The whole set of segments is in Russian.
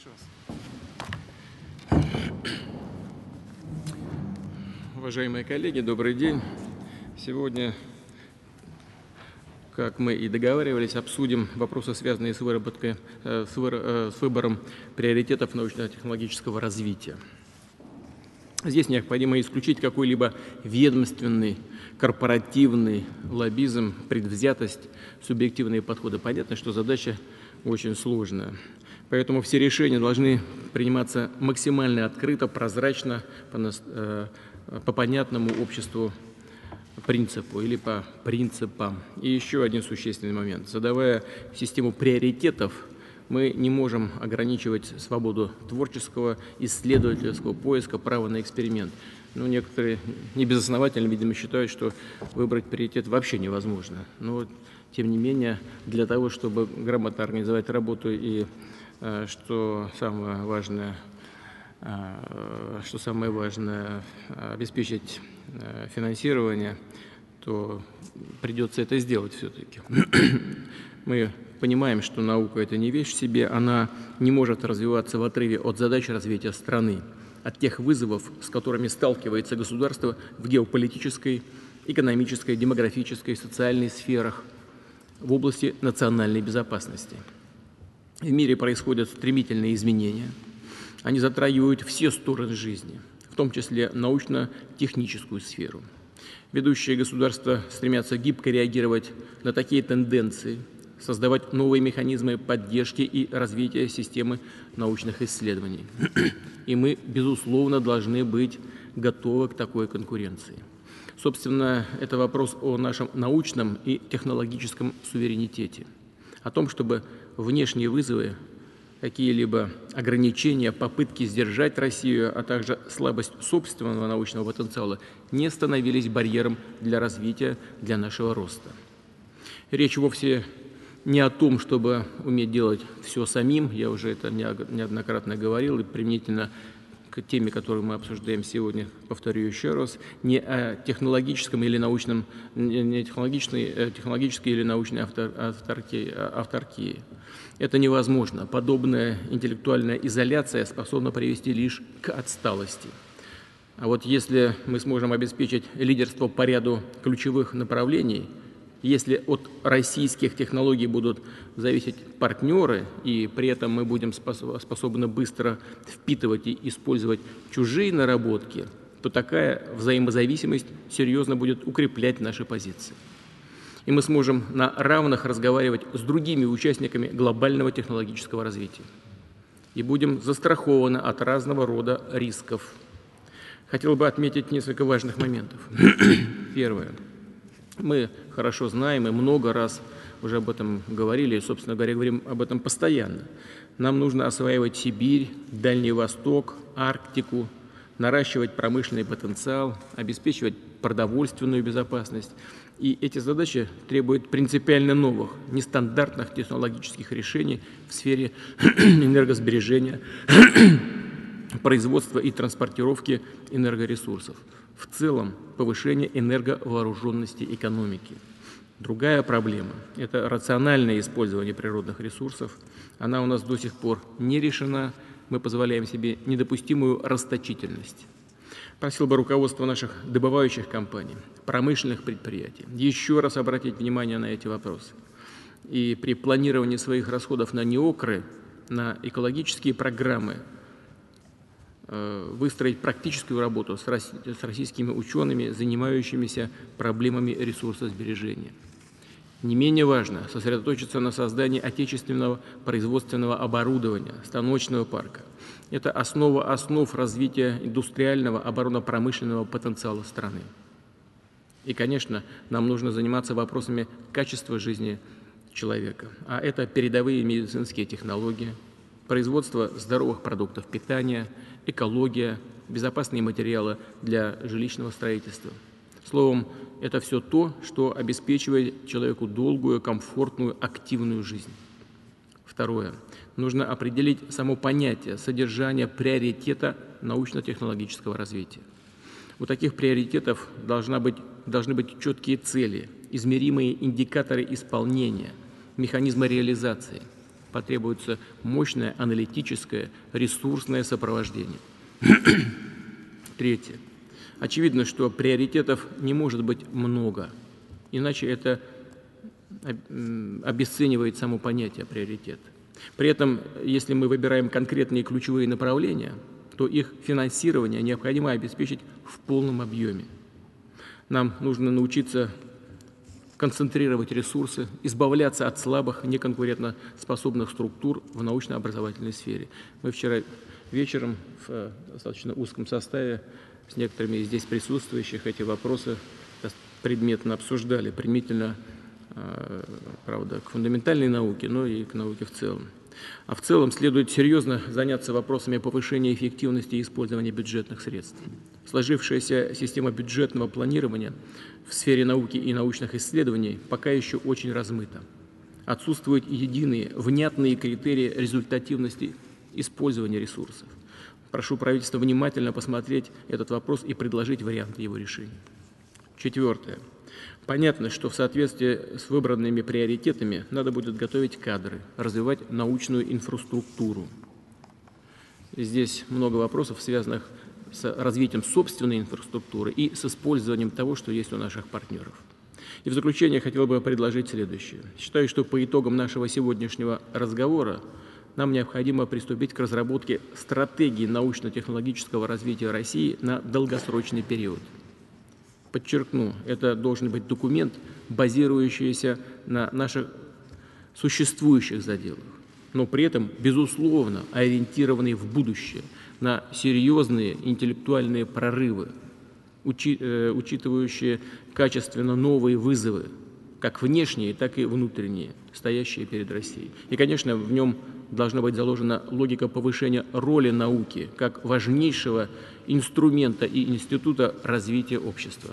Уважаемые коллеги, добрый день. Сегодня, как мы и договаривались, обсудим вопросы, связанные с выбором приоритетов научно-технологического развития. Здесь необходимо исключить какой-либо ведомственный, корпоративный лоббизм, предвзятость, субъективные подходы. Понятно, что задача очень сложная. Поэтому все решения должны приниматься максимально открыто, прозрачно, по понятному обществу принципу или по принципам. И еще один существенный момент. Задавая систему приоритетов, мы не можем ограничивать свободу творческого, исследовательского поиска, права на эксперимент. Но некоторые небезосновательно, видимо, считают, что выбрать приоритет вообще невозможно. Но, тем не менее, для того, чтобы грамотно организовать работу и, что самое важное, обеспечить финансирование, то придется это сделать все-таки. Мы понимаем, что наука – это не вещь в себе, она не может развиваться в отрыве от задач развития страны, от тех вызовов, с которыми сталкивается государство в геополитической, экономической, демографической, социальной сферах, в области национальной безопасности. В мире происходят стремительные изменения. Они затрагивают все стороны жизни, в том числе научно-техническую сферу. Ведущие государства стремятся гибко реагировать на такие тенденции, создавать новые механизмы поддержки и развития системы научных исследований. И мы, безусловно, должны быть готовы к такой конкуренции. Собственно, это вопрос о нашем научном и технологическом суверенитете, о том, чтобы внешние вызовы, какие-либо ограничения, попытки сдержать Россию, а также слабость собственного научного потенциала не становились барьером для развития, для нашего роста. Речь вовсе не о том, чтобы уметь делать все самим, я уже это неоднократно говорил, и применительно к теме, которую мы обсуждаем сегодня, повторю еще раз, не о технологическом или научном, не технологической или научной авторкии. Это невозможно. Подобная интеллектуальная изоляция способна привести лишь к отсталости. А вот если мы сможем обеспечить лидерство по ряду ключевых направлений, если от российских технологий будут зависеть партнеры, и при этом мы будем способны быстро впитывать и использовать чужие наработки, то такая взаимозависимость серьезно будет укреплять наши позиции. И мы сможем на равных разговаривать с другими участниками глобального технологического развития. И будем застрахованы от разного рода рисков. Хотел бы отметить несколько важных моментов. Первое. Мы хорошо знаем и много раз уже об этом говорили, и, собственно говоря, говорим об этом постоянно. Нам нужно осваивать Сибирь, Дальний Восток, Арктику, наращивать промышленный потенциал, обеспечивать продовольственную безопасность. И эти задачи требуют принципиально новых, нестандартных технологических решений в сфере энергосбережения, производства и транспортировки энергоресурсов. В целом, повышение энерговооруженности экономики. Другая проблема – это рациональное использование природных ресурсов. Она у нас до сих пор не решена. Мы позволяем себе недопустимую расточительность. Просил бы руководство наших добывающих компаний, промышленных предприятий еще раз обратить внимание на эти вопросы. И при планировании своих расходов на НИОКРы, на экологические программы, выстроить практическую работу с российскими учеными, занимающимися проблемами ресурсосбережения. Не менее важно сосредоточиться на создании отечественного производственного оборудования, станочного парка. Это основа основ развития индустриального оборонно-промышленного потенциала страны. И, конечно, нам нужно заниматься вопросами качества жизни человека. А это передовые медицинские технологии, производство здоровых продуктов питания, экология, безопасные материалы для жилищного строительства. Словом, это все то, что обеспечивает человеку долгую, комфортную, активную жизнь. Второе. Нужно определить само понятие содержания приоритета научно-технологического развития. У таких приоритетов должны быть четкие цели, измеримые индикаторы исполнения, механизмы реализации. потребуется мощное аналитическое, ресурсное сопровождение. Третье. Очевидно, что приоритетов не может быть много, иначе это обесценивает само понятие приоритета. При этом, если мы выбираем конкретные ключевые направления, то их финансирование необходимо обеспечить в полном объеме. Нам нужно научиться концентрировать ресурсы, избавляться от слабых, неконкурентоспособных структур в научно-образовательной сфере. Мы вчера вечером в достаточно узком составе с некоторыми из здесь присутствующих эти вопросы предметно обсуждали, применительно, правда, к фундаментальной науке, но и к науке в целом. А в целом следует серьезно заняться вопросами повышения эффективности использования бюджетных средств. Сложившаяся система бюджетного планирования в сфере науки и научных исследований пока еще очень размыта. Отсутствуют единые, внятные критерии результативности использования ресурсов. Прошу правительства внимательно посмотреть этот вопрос и предложить варианты его решения. Четвертое. Понятно, что в соответствии с выбранными приоритетами надо будет готовить кадры, развивать научную инфраструктуру. Здесь много вопросов, связанных с развитием собственной инфраструктуры и с использованием того, что есть у наших партнеров. И в заключение хотел бы предложить следующее. Считаю, что по итогам нашего сегодняшнего разговора нам необходимо приступить к разработке стратегии научно-технологического развития России на долгосрочный период. Подчеркну, это должен быть документ, базирующийся на наших существующих заделах, но при этом, безусловно, ориентированный в будущее, на серьезные интеллектуальные прорывы, учитывающие качественно новые вызовы, как внешние, так и внутренние, стоящие перед Россией. И, конечно, в нем должна быть заложена логика повышения роли науки как важнейшего инструмента и института развития общества.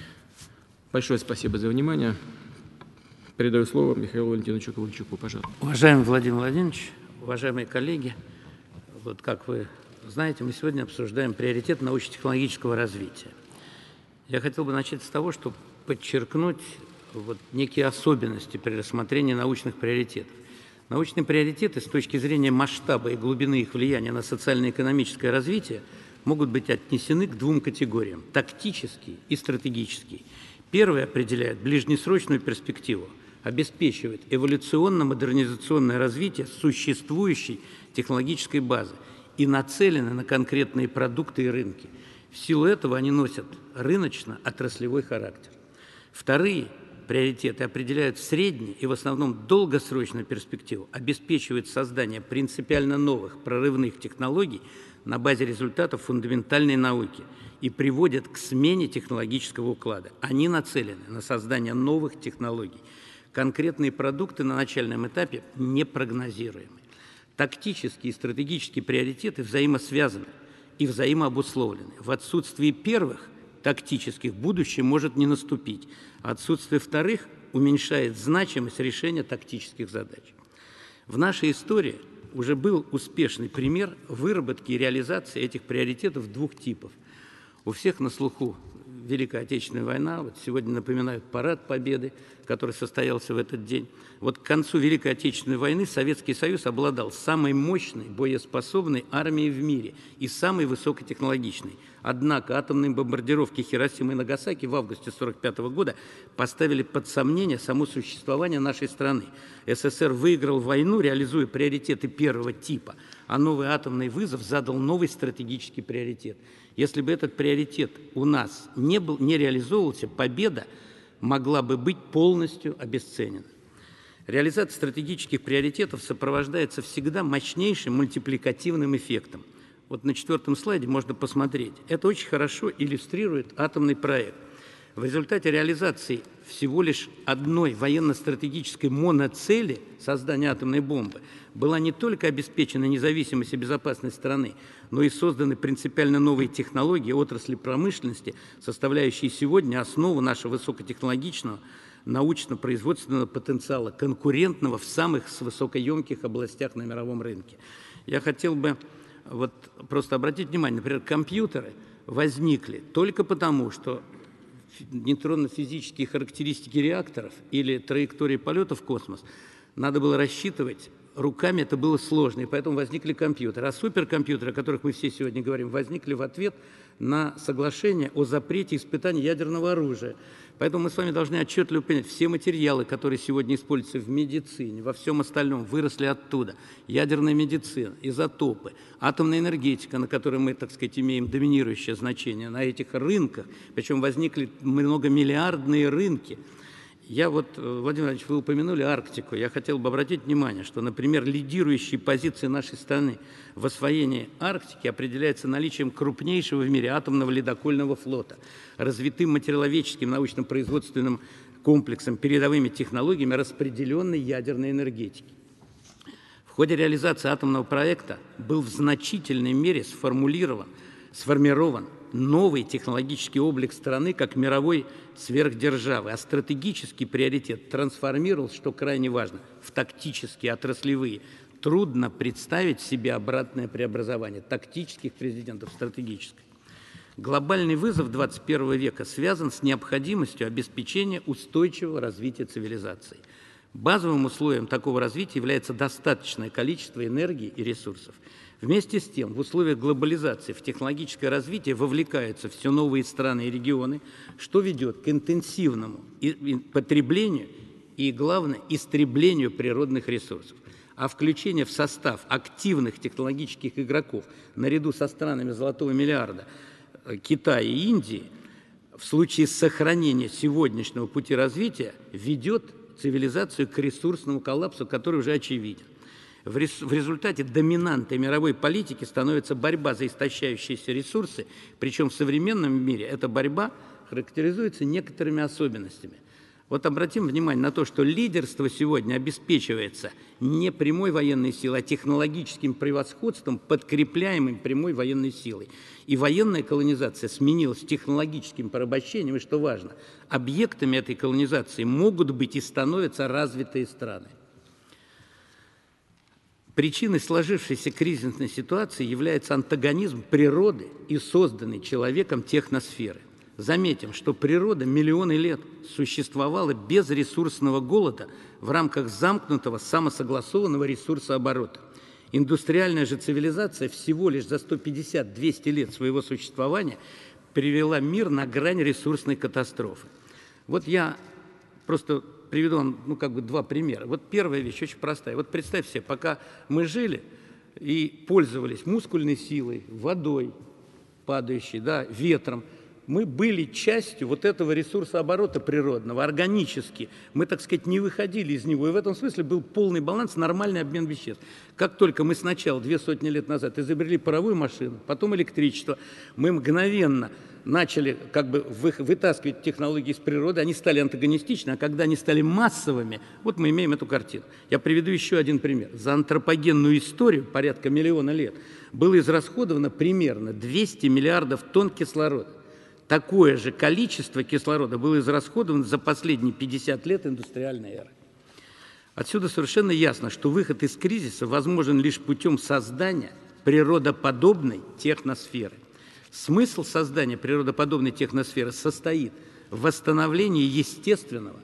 Большое спасибо за внимание. Передаю слово Михаилу Валентиновичу Ковальчуку, пожалуйста. Уважаемый Владимир Владимирович, уважаемые коллеги, вот как вы знаете, мы сегодня обсуждаем приоритет научно-технологического развития. Я хотел бы начать с того, чтобы подчеркнуть вот некие особенности при рассмотрении научных приоритетов. Научные приоритеты с точки зрения масштаба и глубины их влияния на социально-экономическое развитие могут быть отнесены к двум категориям – тактический и стратегический. Первый определяет ближнесрочную перспективу, обеспечивает эволюционно-модернизационное развитие существующей технологической базы и нацелены на конкретные продукты и рынки. В силу этого они носят рыночно-отраслевой характер. Вторые приоритеты определяют среднюю и в основном долгосрочную перспективу, обеспечивают создание принципиально новых прорывных технологий на базе результатов фундаментальной науки и приводят к смене технологического уклада. Они нацелены на создание новых технологий. Конкретные продукты на начальном этапе непрогнозируемы. Тактические и стратегические приоритеты взаимосвязаны и взаимообусловлены. В отсутствии первых тактических будущее может не наступить, а отсутствие вторых уменьшает значимость решения тактических задач. В нашей истории уже был успешный пример выработки и реализации этих приоритетов двух типов. У всех на слуху Великая Отечественная война, вот сегодня напоминают парад Победы, который состоялся в этот день. Вот к концу Великой Отечественной войны Советский Союз обладал самой мощной, боеспособной армией в мире и самой высокотехнологичной. Однако атомные бомбардировки Хиросимы и Нагасаки в августе 1945 года поставили под сомнение само существование нашей страны. СССР выиграл войну, реализуя приоритеты первого типа, а новый атомный вызов задал новый стратегический приоритет. Если бы этот приоритет у нас не реализовывался, победа могла бы быть полностью обесценена. Реализация стратегических приоритетов сопровождается всегда мощнейшим мультипликативным эффектом. Вот на 4-м слайде можно посмотреть. Это очень хорошо иллюстрирует атомный проект. В результате реализации всего лишь одной военно-стратегической моноцели создания атомной бомбы была не только обеспечена независимость и безопасность страны, но и созданы принципиально новые технологии отрасли промышленности, составляющие сегодня основу нашего высокотехнологичного научно-производственного потенциала, конкурентного в самых высокоемких областях на мировом рынке. Я хотел бы вот просто обратить внимание, например, компьютеры возникли только потому, что нейтронно-физические характеристики реакторов или траектории полета в космос надо было рассчитывать руками это было сложно, и поэтому возникли компьютеры. А суперкомпьютеры, о которых мы все сегодня говорим, возникли в ответ на соглашение о запрете испытаний ядерного оружия. Поэтому мы с вами должны отчетливо понять, все материалы, которые сегодня используются в медицине, во всем остальном, выросли оттуда. Ядерная медицина, изотопы, атомная энергетика, на которой мы, так сказать, имеем доминирующее значение, на этих рынках, причем возникли многомиллиардные рынки. Я вот, Владимир Владимирович, вы упомянули Арктику. Я хотел бы обратить внимание, что, например, лидирующие позиции нашей страны в освоении Арктики определяются наличием крупнейшего в мире атомного ледокольного флота, развитым материаловедческим научно-производственным комплексом, передовыми технологиями распределенной ядерной энергетики. В ходе реализации атомного проекта был в значительной мере сформирован новый технологический облик страны как мировой сверхдержавы, а стратегический приоритет трансформировался, что крайне важно, в тактические, отраслевые. Трудно представить себе обратное преобразование тактических президентов в стратегическое. Глобальный вызов 21 века связан с необходимостью обеспечения устойчивого развития цивилизации. Базовым условием такого развития является достаточное количество энергии и ресурсов. Вместе с тем, в условиях глобализации в технологическое развитие вовлекаются все новые страны и регионы, что ведет к интенсивному потреблению и, главное, истреблению природных ресурсов. А включение в состав активных технологических игроков наряду со странами золотого миллиарда Китая и Индии в случае сохранения сегодняшнего пути развития ведет цивилизацию к ресурсному коллапсу, который уже очевиден. В результате доминантой мировой политики становится борьба за истощающиеся ресурсы, причем в современном мире эта борьба характеризуется некоторыми особенностями. Вот обратим внимание на то, что лидерство сегодня обеспечивается не прямой военной силой, а технологическим превосходством, подкрепляемым прямой военной силой. И военная колонизация сменилась технологическим порабощением, и, что важно, объектами этой колонизации могут быть и становятся развитые страны. Причиной сложившейся кризисной ситуации является антагонизм природы и созданной человеком техносферы. Заметим, что природа миллионы лет существовала без ресурсного голода в рамках замкнутого самосогласованного ресурсооборота. Индустриальная же цивилизация всего лишь за 150-200 лет своего существования привела мир на грань ресурсной катастрофы. Вот я просто приведу вам, два примера. Вот первая вещь очень простая. Вот представь себе, пока мы жили и пользовались мускульной силой, водой падающей, ветром, мы были частью вот этого ресурсооборота природного, органически. Мы, так сказать, не выходили из него. И в этом смысле был полный баланс, нормальный обмен веществ. Как только мы сначала, 200 лет назад, изобрели паровую машину, потом электричество, мы мгновенно начали вытаскивать технологии из природы, они стали антагонистичны, а когда они стали массовыми, вот мы имеем эту картину. Я приведу еще один пример. За антропогенную историю, порядка миллиона лет, было израсходовано примерно 200 миллиардов тонн кислорода. Такое же количество кислорода было израсходовано за последние 50 лет индустриальной эры. Отсюда совершенно ясно, что выход из кризиса возможен лишь путем создания природоподобной техносферы. Смысл создания природоподобной техносферы состоит в восстановлении естественного,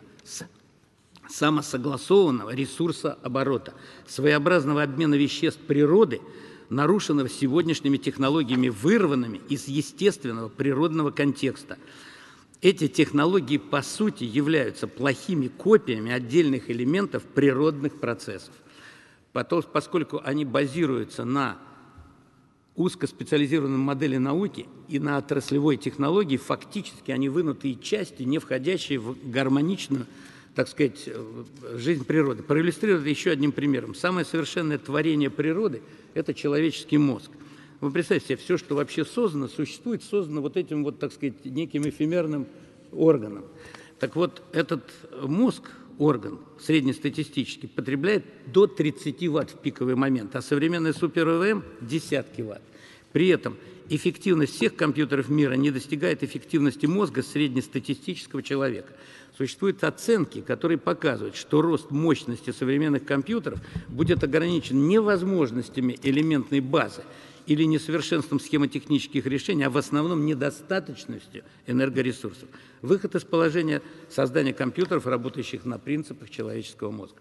самосогласованного ресурсооборота, своеобразного обмена веществ природы, нарушенного сегодняшними технологиями, вырванными из естественного природного контекста. Эти технологии, по сути, являются плохими копиями отдельных элементов природных процессов, поскольку они базируются на узкоспециализированной модели науки и на отраслевой технологии, фактически они вынутые части, не входящие в гармоничную, так сказать, жизнь природы. Проиллюстрирую еще одним примером. Самое совершенное творение природы – это человеческий мозг. Вы представьте себе, все, что вообще создано, существует, создано вот этим, так сказать, неким эфемерным органом. Так вот, этот мозг, орган среднестатистический, потребляет до 30 ватт в пиковый момент, а современный супер-ВВМ – десятки ватт. При этом эффективность всех компьютеров мира не достигает эффективности мозга среднестатистического человека. Существуют оценки, которые показывают, что рост мощности современных компьютеров будет ограничен не возможностями элементной базы или несовершенством схемотехнических решений, а в основном недостаточностью энергоресурсов. Выход из положения создания компьютеров, работающих на принципах человеческого мозга.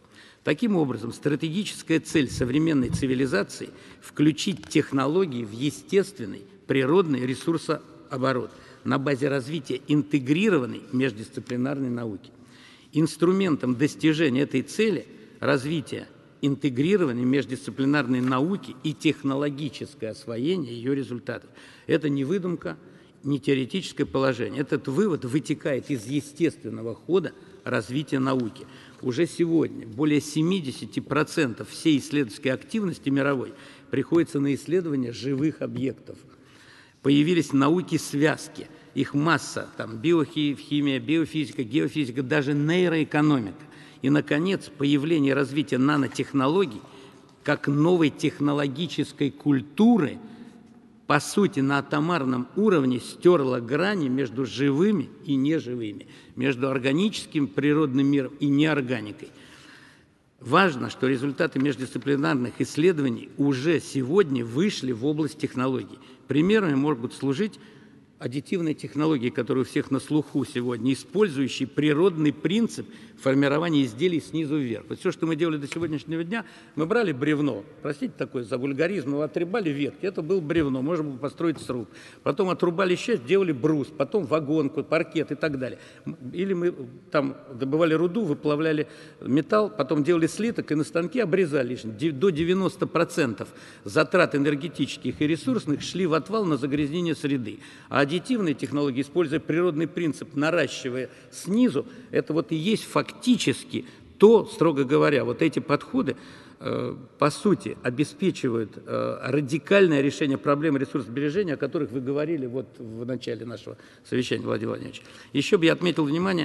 Таким образом, стратегическая цель современной цивилизации – включить технологии в естественный, природный ресурсооборот на базе развития интегрированной междисциплинарной науки. Инструментом достижения этой цели – развития интегрированной междисциплинарной науки и технологическое освоение ее результатов. Это не выдумка, не теоретическое положение. Этот вывод вытекает из естественного хода развития науки. Уже сегодня более 70% всей исследовательской активности мировой приходится на исследование живых объектов. Появились науки-связки, их масса, там биохимия, биофизика, геофизика, даже нейроэкономика. И, наконец, появление и развитие нанотехнологий как новой технологической культуры, по сути, на атомарном уровне стерло грани между живыми и неживыми, между органическим природным миром и неорганикой. Важно, что результаты междисциплинарных исследований уже сегодня вышли в область технологий. Примерами могут служить аддитивные технологии, которые у всех на слуху сегодня, использующие природный принцип формирования изделий снизу вверх. Вот все, что мы делали до сегодняшнего дня, мы брали бревно, простите такое за вульгаризм, мы отрубали ветки, это было бревно, можно было построить сруб. Потом отрубали часть, делали брус, потом вагонку, паркет и так далее. Или мы там добывали руду, выплавляли металл, потом делали слиток и на станке обрезали. До 90% затрат энергетических и ресурсных шли в отвал на загрязнение среды. А аддитивные технологии, используя природный принцип, наращивая снизу, это вот и есть фактически то, строго говоря, вот эти подходы, по сути, обеспечивают радикальное решение проблемы ресурсосбережения, о которых вы говорили вот в начале нашего совещания, Владимир Владимирович. Еще бы я обратил внимание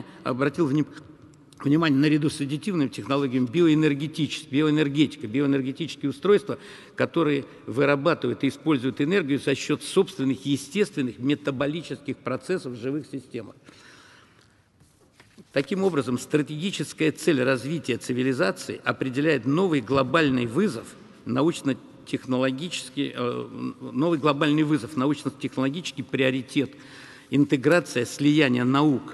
наряду с аддитивными технологиями биоэнергетика, биоэнергетические устройства, которые вырабатывают и используют энергию за счет собственных естественных метаболических процессов в живых системах. Таким образом, стратегическая цель развития цивилизации определяет новый глобальный вызов научно-технологический приоритет, интеграция, слияние наук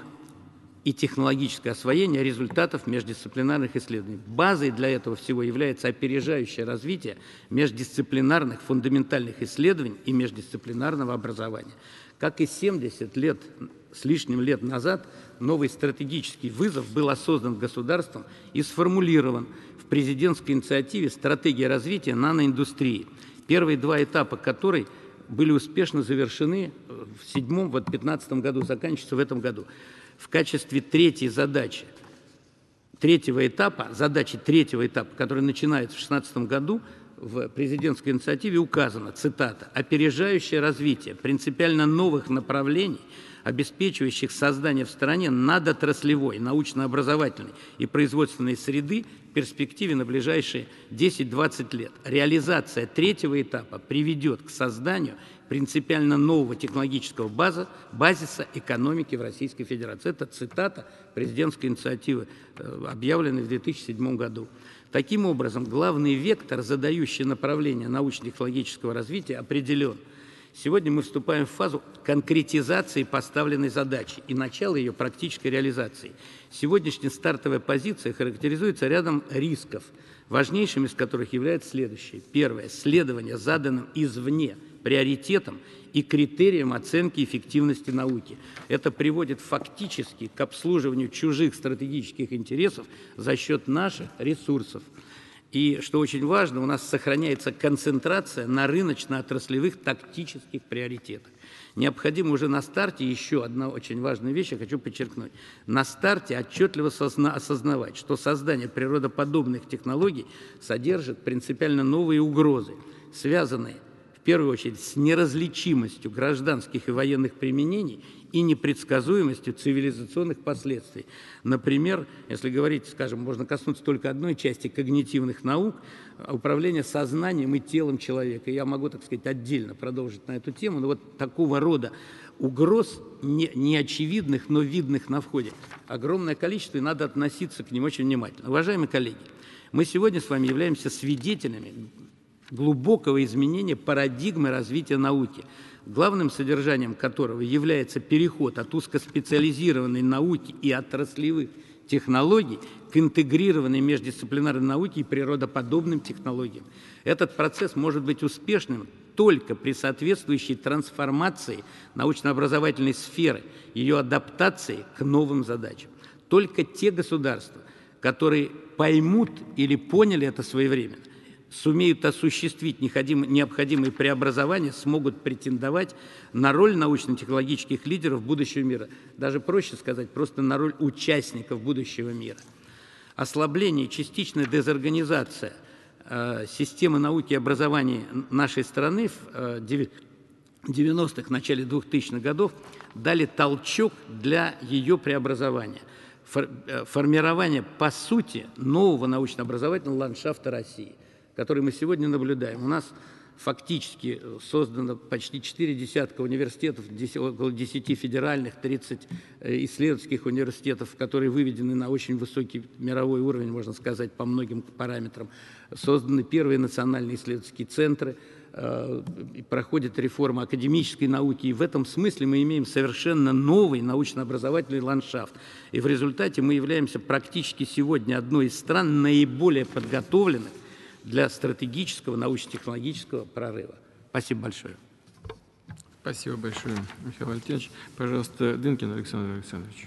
и технологическое освоение результатов междисциплинарных исследований. Базой для этого всего является опережающее развитие междисциплинарных фундаментальных исследований и междисциплинарного образования. Как и 70 лет с лишним лет назад, новый стратегический вызов был осознан государством и сформулирован в президентской инициативе «Стратегия развития наноиндустрии», первые два этапа которой были успешно завершены в 2015 году, заканчиваются в этом году. В качестве задачи третьего этапа, который начинается в 2016 году, в президентской инициативе указано, цитата, «опережающее развитие принципиально новых направлений, обеспечивающих создание в стране надотраслевой, научно-образовательной и производственной среды в перспективе на ближайшие 10-20 лет. Реализация третьего этапа приведет к созданию принципиально нового технологического базиса экономики в Российской Федерации». Это цитата президентской инициативы, объявленной в 2007 году. Таким образом, главный вектор, задающий направление научно-технологического развития, определен. Сегодня мы вступаем в фазу конкретизации поставленной задачи и начала ее практической реализации. Сегодняшняя стартовая позиция характеризуется рядом рисков, важнейшим из которых является следующее. Первое – следование заданным извне приоритетам и критериям оценки эффективности науки. Это приводит фактически к обслуживанию чужих стратегических интересов за счет наших ресурсов. И, что очень важно, у нас сохраняется концентрация на рыночно-отраслевых тактических приоритетах. Необходимо уже на старте, еще одна очень важная вещь, я хочу подчеркнуть, на старте отчетливо осознавать, что создание природоподобных технологий содержит принципиально новые угрозы, связанные в первую очередь с неразличимостью гражданских и военных применений и непредсказуемостью цивилизационных последствий. Например, если говорить, скажем, можно коснуться только одной части когнитивных наук, управления сознанием и телом человека. Я могу, так сказать, отдельно продолжить на эту тему, но вот такого рода угроз, неочевидных, но видных на входе, огромное количество, и надо относиться к ним очень внимательно. Уважаемые коллеги, мы сегодня с вами являемся свидетелями глубокого изменения парадигмы развития науки, главным содержанием которого является переход от узкоспециализированной науки и отраслевых технологий к интегрированной междисциплинарной науке и природоподобным технологиям. Этот процесс может быть успешным только при соответствующей трансформации научно-образовательной сферы, ее адаптации к новым задачам. Только те государства, которые поймут или поняли это своевременно, сумеют осуществить необходимые преобразования, смогут претендовать на роль научно-технологических лидеров будущего мира. Даже проще сказать, просто на роль участников будущего мира. Ослабление, частичная дезорганизация системы науки и образования нашей страны в 90-х, начале 2000-х годов дали толчок для ее преобразования, формирования, по сути, нового научно-образовательного ландшафта России, который мы сегодня наблюдаем. У нас фактически создано почти 4 десятка университетов, около 10 федеральных, 30 исследовательских университетов, которые выведены на очень высокий мировой уровень, можно сказать, по многим параметрам. Созданы первые национальные исследовательские центры, проходит реформа академической науки. И в этом смысле мы имеем совершенно новый научно-образовательный ландшафт. И в результате мы являемся практически сегодня одной из стран наиболее подготовленных для стратегического научно-технологического прорыва. Спасибо большое. Спасибо большое, Михаил Валентинович. Пожалуйста, Дынкин Александр Александрович.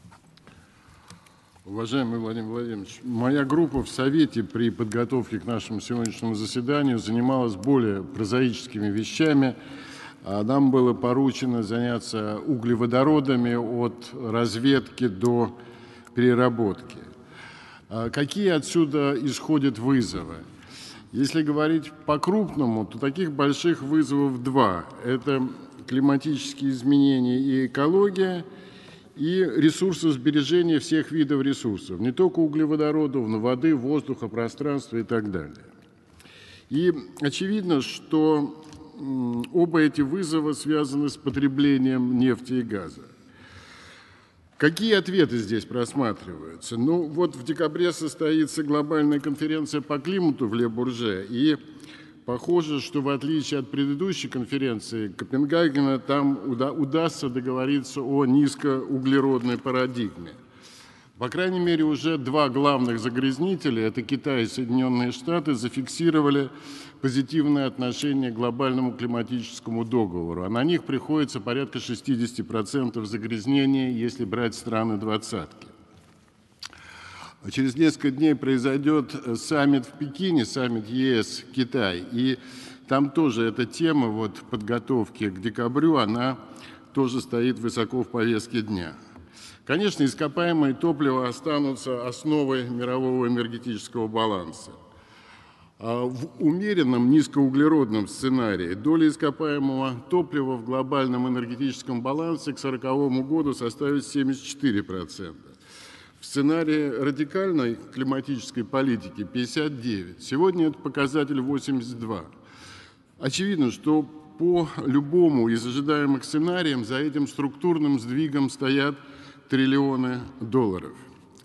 Уважаемый Владимир Владимирович, моя группа в Совете при подготовке к нашему сегодняшнему заседанию занималась более прозаическими вещами. Нам было поручено заняться углеводородами от разведки до переработки. Какие отсюда исходят вызовы? Если говорить по-крупному, то таких больших вызовов два. Это климатические изменения и экология, и ресурсосбережение всех видов ресурсов, не только углеводородов, но воды, воздуха, пространства и так далее. И очевидно, что оба эти вызова связаны с потреблением нефти и газа. Какие ответы здесь просматриваются? Ну, вот в декабре состоится глобальная конференция по климату в Ле-Бурже, и похоже, что в отличие от предыдущей конференции Копенгагена, там удастся договориться о низкоуглеродной парадигме. По крайней мере, уже два главных загрязнителя, это Китай и Соединенные Штаты, зафиксировали позитивное отношение к глобальному климатическому договору, а на них приходится порядка 60% загрязнения, если брать страны двадцатки. Через несколько дней произойдет саммит в Пекине, саммит ЕС-Китай, и там тоже эта тема вот, подготовки к декабрю, она тоже стоит высоко в повестке дня. Конечно, ископаемые топлива останутся основой мирового энергетического баланса. В умеренном низкоуглеродном сценарии доля ископаемого топлива в глобальном энергетическом балансе к 2040 году составит 74%. В сценарии радикальной климатической политики 59%. Сегодня этот показатель 82%. Очевидно, что по любому из ожидаемых сценариев за этим структурным сдвигом стоят триллионы долларов.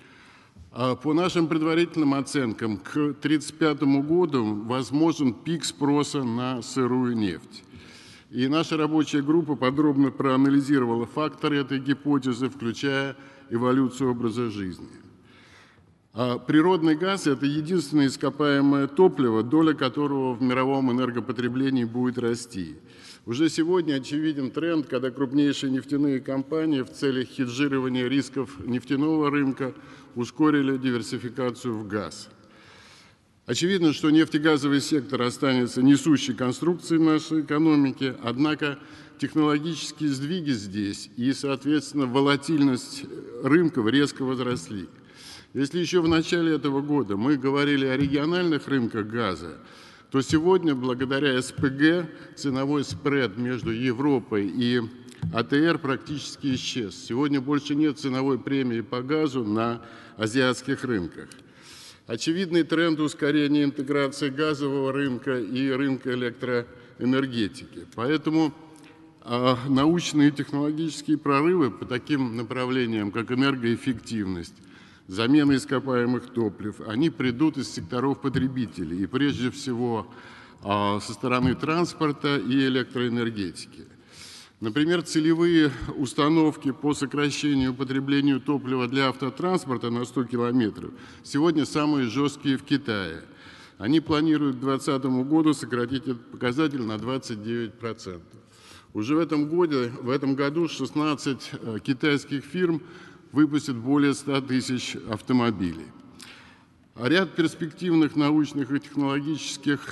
По нашим предварительным оценкам, к 1935 году возможен пик спроса на сырую нефть. И наша рабочая группа подробно проанализировала факторы этой гипотезы, включая эволюцию образа жизни. Природный газ – это единственное ископаемое топливо, доля которого в мировом энергопотреблении будет расти. Уже сегодня очевиден тренд, когда крупнейшие нефтяные компании в целях хеджирования рисков нефтяного рынка ускорили диверсификацию в газ. Очевидно, что нефтегазовый сектор останется несущей конструкцией нашей экономики, однако технологические сдвиги здесь и, соответственно, волатильность рынков резко возросли. Если еще в начале этого года мы говорили о региональных рынках газа, то сегодня, благодаря СПГ, ценовой спред между Европой и АТР практически исчез. Сегодня больше нет ценовой премии по газу на азиатских рынках. Очевидный тренд ускорения интеграции газового рынка и рынка электроэнергетики. Поэтому научные и технологические прорывы по таким направлениям, как энергоэффективность, замена ископаемых топлив, они придут из секторов потребителей, и прежде всего со стороны транспорта и электроэнергетики. Например, целевые установки по сокращению потребления топлива для автотранспорта на 100 километров сегодня самые жесткие в Китае. Они планируют к 2020 году сократить этот показатель на 29%. Уже в этом году 16 китайских фирм выпустят более 100 тысяч автомобилей. А ряд перспективных научных и технологических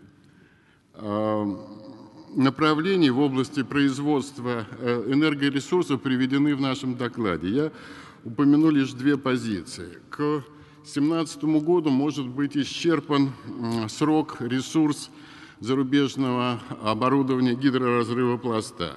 направлений в области производства энергоресурсов приведены в нашем докладе. Я упомяну лишь две позиции. К 2017 году может быть исчерпан срок, ресурс зарубежного оборудования гидроразрыва пласта.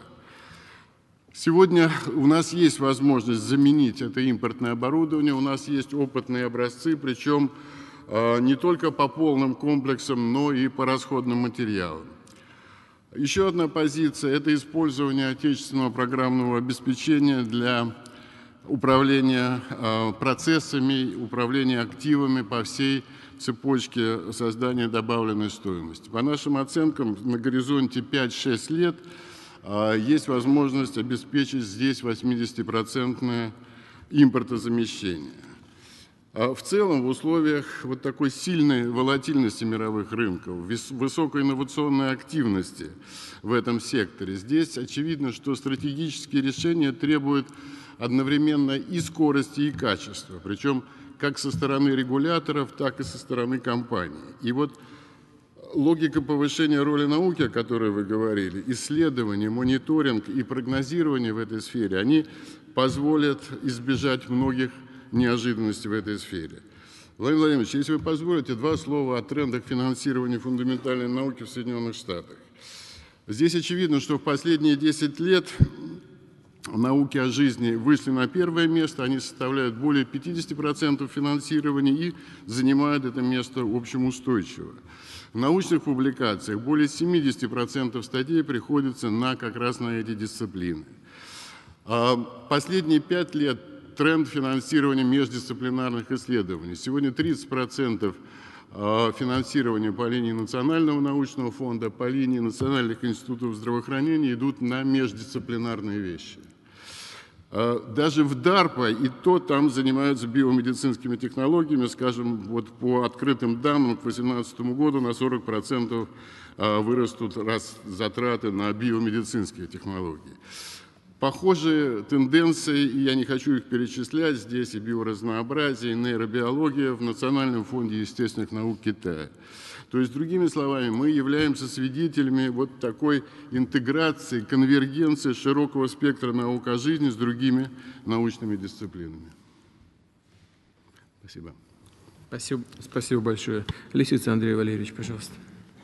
Сегодня у нас есть возможность заменить это импортное оборудование, у нас есть опытные образцы, причем не только по полным комплексам, но и по расходным материалам. Еще одна позиция – это использование отечественного программного обеспечения для управления процессами, управления активами по всей цепочке создания добавленной стоимости. По нашим оценкам, на горизонте 5-6 лет есть возможность обеспечить здесь 80% импортозамещение. В целом, в условиях вот такой сильной волатильности мировых рынков, высокой инновационной активности в этом секторе, здесь очевидно, что стратегические решения требуют одновременно и скорости, и качества, причем как со стороны регуляторов, так и со стороны компаний. И вот логика повышения роли науки, о которой вы говорили, исследование, мониторинг и прогнозирование в этой сфере, они позволят избежать многих неожиданностей в этой сфере. Владимир Владимирович, если вы позволите, два слова о трендах финансирования фундаментальной науки в Соединенных Штатах. Здесь очевидно, что в последние 10 лет науки о жизни вышли на первое место, они составляют более 50% финансирования и занимают это место общеустойчиво. В научных публикациях более 70% статей приходится как раз на эти дисциплины. Последние 5 лет тренд финансирования междисциплинарных исследований. Сегодня 30% финансирования по линии Национального научного фонда, по линии национальных институтов здравоохранения идут на междисциплинарные вещи. Даже в DARPA и то там занимаются биомедицинскими технологиями, скажем, вот по открытым данным к 2018 году на 40% вырастут затраты на биомедицинские технологии. Похожие тенденции, и я не хочу их перечислять здесь, и биоразнообразие, и нейробиология в Национальном фонде естественных наук Китая. То есть, другими словами, мы являемся свидетелями вот такой интеграции, конвергенции широкого спектра наук о жизни с другими научными дисциплинами. Спасибо. Спасибо большое. Лисица Андрей Валерьевич, пожалуйста.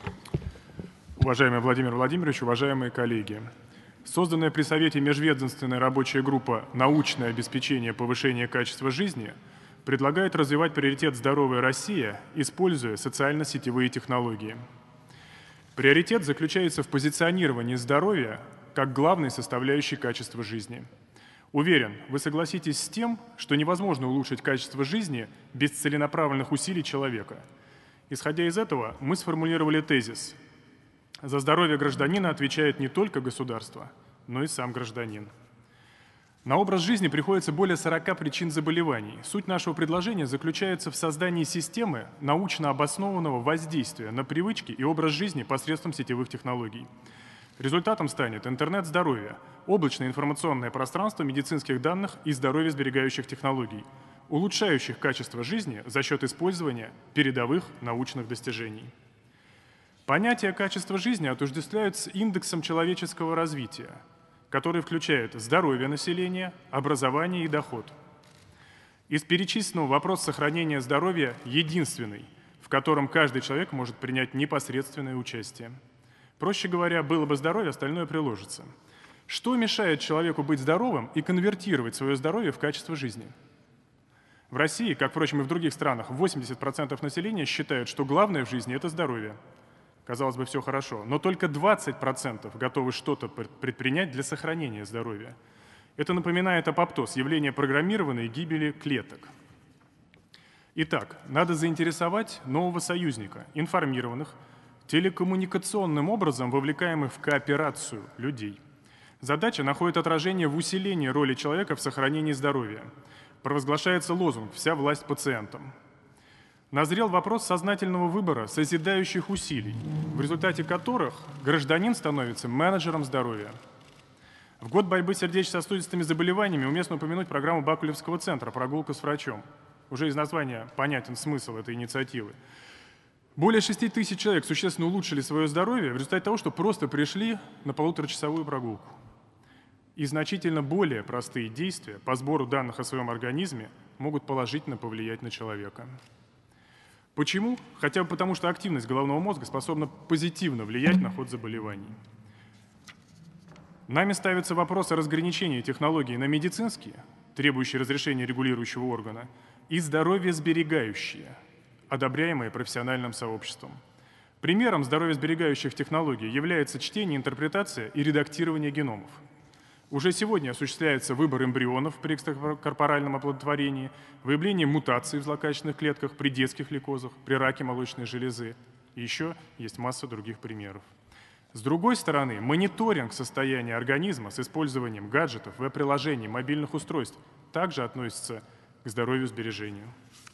Уважаемый Владимир Владимирович, уважаемые коллеги. Созданная при Совете межведомственная рабочая группа «Научное обеспечение повышения качества жизни» предлагает развивать приоритет «Здоровая Россия», используя социально-сетевые технологии. Приоритет заключается в позиционировании здоровья как главной составляющей качества жизни. Уверен, вы согласитесь с тем, что невозможно улучшить качество жизни без целенаправленных усилий человека. Исходя из этого, мы сформулировали тезис: за здоровье гражданина отвечает не только государство, но и сам гражданин. На образ жизни приходится более 40 причин заболеваний. Суть нашего предложения заключается в создании системы научно обоснованного воздействия на привычки и образ жизни посредством сетевых технологий. Результатом станет интернет здоровья, облачное информационное пространство медицинских данных и здоровьесберегающих технологий, улучшающих качество жизни за счет использования передовых научных достижений. Понятие качества жизни отождествляют с индексом человеческого развития, который включает здоровье населения, образование и доход. Из перечисленного вопрос сохранения здоровья единственный, в котором каждый человек может принять непосредственное участие. Проще говоря, было бы здоровье, остальное приложится. Что мешает человеку быть здоровым и конвертировать свое здоровье в качество жизни? В России, как, впрочем, и в других странах, 80% населения считают, что главное в жизни – это здоровье. Казалось бы, все хорошо, но только 20% готовы что-то предпринять для сохранения здоровья. Это напоминает апоптоз, явление программированной гибели клеток. Итак, надо заинтересовать нового союзника, информированных, телекоммуникационным образом вовлекаемых в кооперацию людей. Задача находит отражение в усилении роли человека в сохранении здоровья. Провозглашается лозунг «Вся власть пациентам». Назрел вопрос сознательного выбора созидающих усилий, в результате которых гражданин становится менеджером здоровья. В год борьбы с сердечно-сосудистыми заболеваниями уместно упомянуть программу Бакулевского центра «Прогулка с врачом». Уже из названия понятен смысл этой инициативы. Более 6 тысяч человек существенно улучшили свое здоровье в результате того, что просто пришли на полуторачасовую прогулку. И значительно более простые действия по сбору данных о своем организме могут положительно повлиять на человека. Почему? Хотя бы потому, что активность головного мозга способна позитивно влиять на ход заболеваний. Нами ставится вопрос о разграничении технологий на медицинские, требующие разрешения регулирующего органа, и здоровьесберегающие, одобряемые профессиональным сообществом. Примером здоровьесберегающих технологий является чтение, интерпретация и редактирование геномов. Уже сегодня осуществляется выбор эмбрионов при экстракорпоральном оплодотворении, выявление мутаций в злокачественных клетках при детских лейкозах, при раке молочной железы. И еще есть масса других примеров. С другой стороны, мониторинг состояния организма с использованием гаджетов, веб-приложений, мобильных устройств также относится к здоровью-сбережению.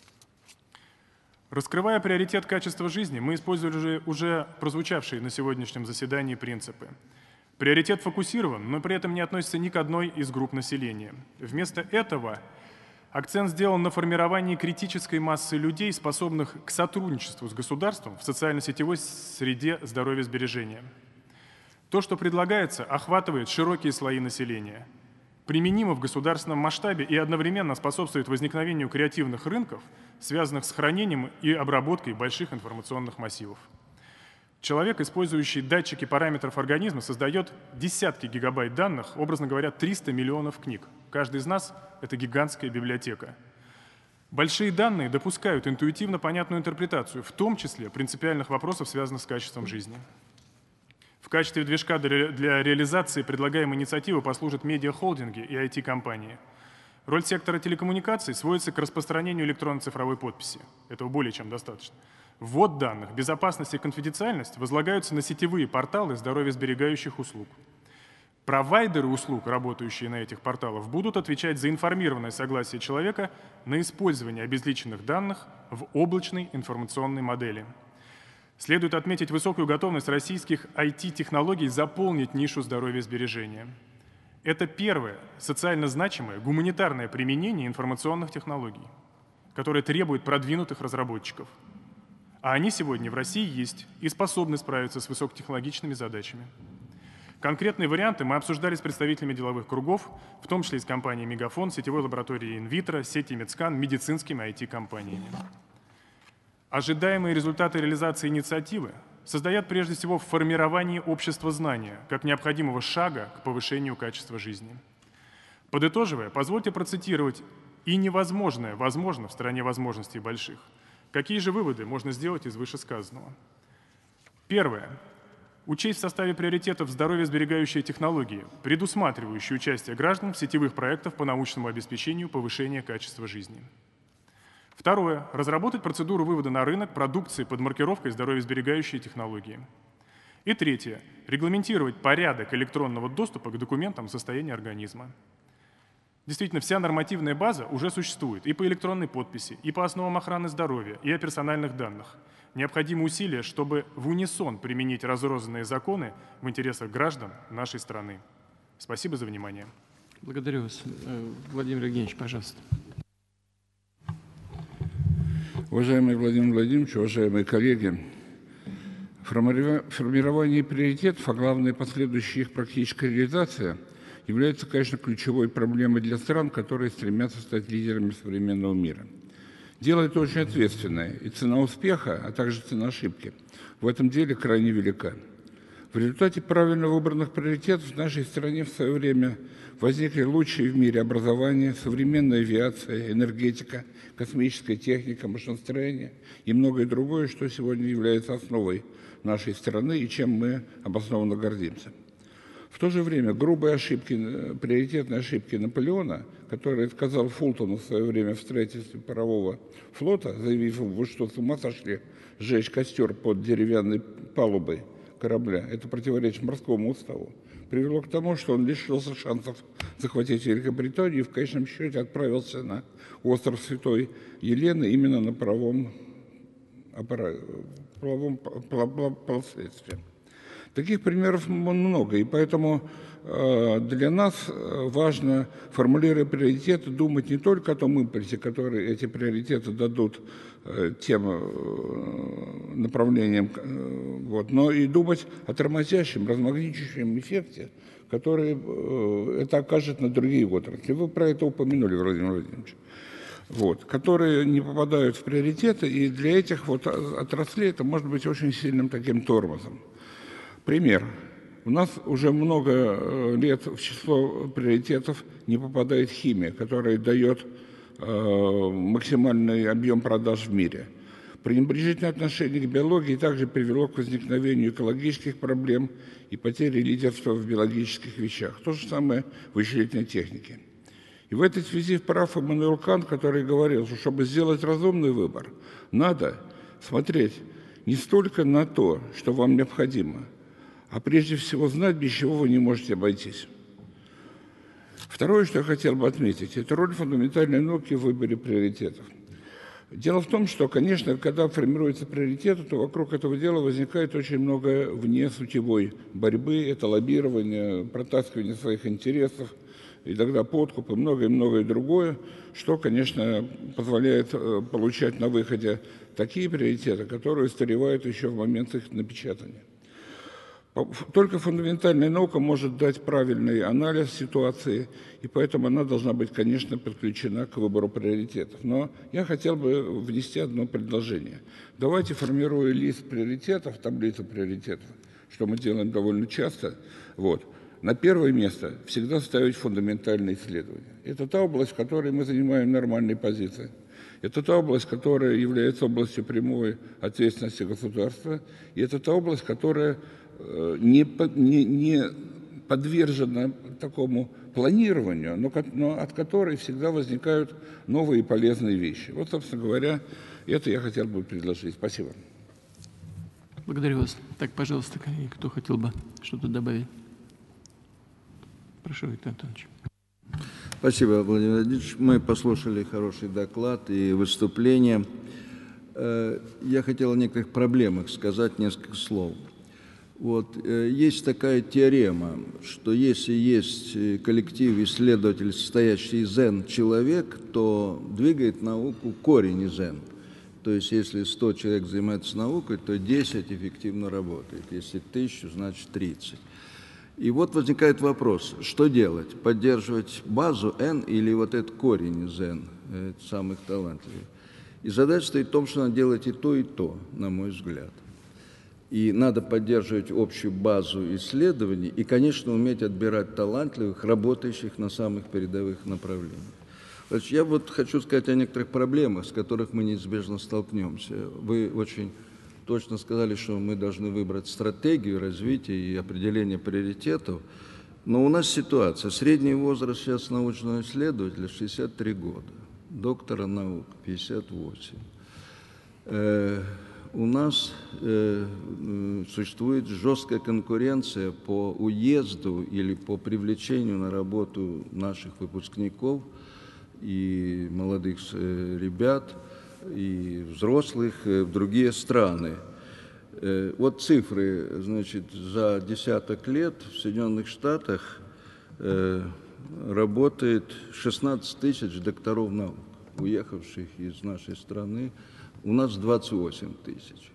Раскрывая приоритет качества жизни, мы использовали уже прозвучавшие на сегодняшнем заседании принципы. Приоритет фокусирован, но при этом не относится ни к одной из групп населения. Вместо этого акцент сделан на формировании критической массы людей, способных к сотрудничеству с государством в социально-сетевой среде здоровья-сбережения. То, что предлагается, охватывает широкие слои населения, применимо в государственном масштабе и одновременно способствует возникновению креативных рынков, связанных с хранением и обработкой больших информационных массивов. Человек, использующий датчики параметров организма, создает десятки гигабайт данных, образно говоря, 300 миллионов книг. Каждый из нас — это гигантская библиотека. Большие данные допускают интуитивно понятную интерпретацию, в том числе принципиальных вопросов, связанных с качеством жизни. В качестве движка для реализации предлагаемой инициативы послужат медиахолдинги и IT-компании. Роль сектора телекоммуникаций сводится к распространению электронно-цифровой подписи. Этого более чем достаточно. Ввод данных, безопасность и конфиденциальность возлагаются на сетевые порталы здоровьесберегающих услуг. Провайдеры услуг, работающие на этих порталах, будут отвечать за информированное согласие человека на использование обезличенных данных в облачной информационной модели. Следует отметить высокую готовность российских IT-технологий заполнить нишу здоровья-сбережения. Это первое социально значимое гуманитарное применение информационных технологий, которое требует продвинутых разработчиков. А они сегодня в России есть и способны справиться с высокотехнологичными задачами. Конкретные варианты мы обсуждали с представителями деловых кругов, в том числе и с компанией «Мегафон», сетевой лабораторией «Инвитро», сетью «Медскан», медицинскими IT-компаниями. Ожидаемые результаты реализации инициативы состоят прежде всего в формировании общества знания как необходимого шага к повышению качества жизни. Подытоживая, позвольте процитировать «И невозможное возможно в стране возможностей больших». Какие же выводы можно сделать из вышесказанного? Первое. Учесть в составе приоритетов здоровьесберегающие технологии, предусматривающие участие граждан в сетевых проектах по научному обеспечению повышения качества жизни. Второе. Разработать процедуру вывода на рынок продукции под маркировкой здоровьесберегающие технологии. И третье. Регламентировать порядок электронного доступа к документам состояния организма. Действительно, вся нормативная база уже существует и по электронной подписи, и по основам охраны здоровья, и о персональных данных. Необходимы усилия, чтобы в унисон применить разрозненные законы в интересах граждан нашей страны. Спасибо за внимание. Благодарю вас. Владимир Евгеньевич, пожалуйста. Уважаемый Владимир Владимирович, уважаемые коллеги, формирование приоритетов, а главное последующая их практическая реализация является, конечно, ключевой проблемой для стран, которые стремятся стать лидерами современного мира. Дело это очень ответственное, и цена успеха, а также цена ошибки в этом деле крайне велика. В результате правильно выбранных приоритетов в нашей стране в свое время возникли лучшие в мире образование, современная авиация, энергетика, космическая техника, машиностроение и многое другое, что сегодня является основой нашей страны и чем мы обоснованно гордимся. В то же время грубые ошибки, приоритетные ошибки Наполеона, который сказал Фултону в свое время в строительстве парового флота, заявив ему: вы что, с ума сошли сжечь костер под деревянной палубой, корабля, это противоречит морскому уставу, привело к тому, что он лишился шансов захватить Великобританию и в конечном счете отправился на остров Святой Елены именно на правовом последствии. Таких примеров много, и поэтому для нас важно, формулируя приоритеты, думать не только о том импульсе, который эти приоритеты дадут тем направлениям, но и думать о тормозящем, размагничивающем эффекте, который это окажет на другие отрасли. Вы про это упомянули, Владимир Владимирович. Которые не попадают в приоритеты, и для этих отраслей это может быть очень сильным таким тормозом. Пример. У нас уже много лет в число приоритетов не попадает химия, которая дает максимальный объем продаж в мире. Пренебрежительное отношение к биологии также привело к возникновению экологических проблем и потере лидерства в биологических вещах. То же самое в вычислительной технике. И в этой связи прав Иммануил Кант, который говорил, что чтобы сделать разумный выбор, надо смотреть не столько на то, что вам необходимо, а прежде всего знать, без чего вы не можете обойтись. Второе, что я хотел бы отметить, это роль фундаментальной науки в выборе приоритетов. Дело в том, что, конечно, когда формируются приоритеты, то вокруг этого дела возникает очень много внесутевой борьбы, это лоббирование, протаскивание своих интересов, и тогда подкуп и многое другое, что, конечно, позволяет получать на выходе такие приоритеты, которые устаревают еще в момент их напечатания. Только фундаментальная наука может дать правильный анализ ситуации, и поэтому она должна быть, конечно, подключена к выбору приоритетов. Но я хотел бы внести одно предложение. Давайте, формируя лист приоритетов, таблицу приоритетов, что мы делаем довольно часто, на первое место всегда ставить фундаментальные исследования. Это та область, в которой мы занимаем нормальные позиции. Это та область, которая является областью прямой ответственности государства, и это та область, которая не подвержена такому планированию, но от которой всегда возникают новые и полезные вещи. Собственно говоря, это я хотел бы предложить. Спасибо. Благодарю вас. Так, пожалуйста, коллеги, кто хотел бы что-то добавить? Прошу, Виктор Антонович. Спасибо, Владимир Владимирович. Мы послушали хороший доклад и выступление. Я хотел о некоторых проблемах сказать несколько слов. Есть такая теорема, что если есть коллектив исследователей, состоящий из N человек, то двигает науку корень из N. То есть если 100 человек занимаются наукой, то 10 эффективно работает. Если 1000, значит 30. И возникает вопрос, что делать? Поддерживать базу N или этот корень из N, самых талантливых? И задача стоит в том, что надо делать и то, на мой взгляд. И надо поддерживать общую базу исследований и, конечно, уметь отбирать талантливых, работающих на самых передовых направлениях. Я хочу сказать о некоторых проблемах, с которыми мы неизбежно столкнемся. Вы очень точно сказали, что мы должны выбрать стратегию развития и определения приоритетов. Но у нас ситуация. Средний возраст сейчас научного исследователя 63 года, доктора наук 58. У нас существует жесткая конкуренция по уезду или по привлечению на работу наших выпускников и молодых ребят, и взрослых в другие страны. Цифры, за десяток лет в Соединенных Штатах работает 16 тысяч докторов наук, уехавших из нашей страны. У нас 28 тысяч.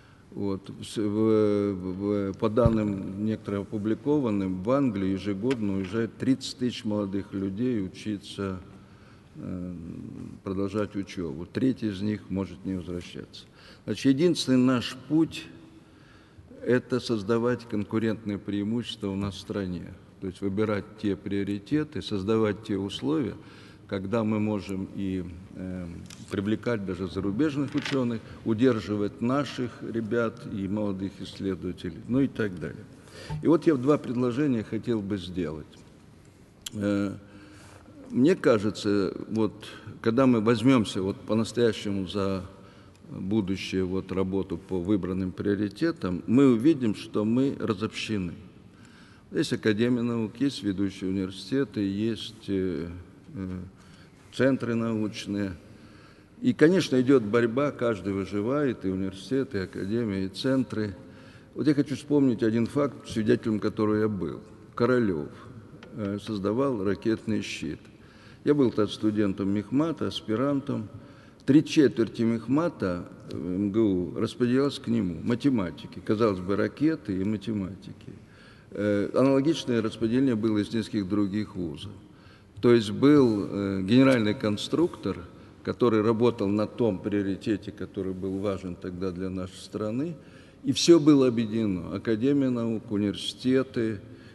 По данным некоторым опубликованным, в Англию ежегодно уезжает 30 тысяч молодых людей учиться, продолжать учебу. Треть из них может не возвращаться. Единственный наш путь – это создавать конкурентные преимущества у нас в стране. То есть выбирать те приоритеты, создавать те условия, когда мы можем и привлекать даже зарубежных ученых, удерживать наших ребят и молодых исследователей, и так далее. И я два предложения хотел бы сделать. Мне кажется, когда мы возьмемся по-настоящему за будущее вот, работу по выбранным приоритетам, мы увидим, что мы разобщены. Есть Академия наук, есть ведущие университеты, есть центры научные. И, конечно, идет борьба, каждый выживает, и университеты, и академии, и центры. Вот я хочу вспомнить один факт, свидетелем которого я был. Королев создавал ракетный щит. Я был тогда студентом мехмата, аспирантом. 3/4 мехмата МГУ распределялось к нему, математики. Казалось бы, ракеты и математики. Аналогичное распределение было из нескольких других вузов. То есть был генеральный конструктор, который работал на том приоритете, который был важен тогда для нашей страны, и все было объединено. Академия наук, университеты,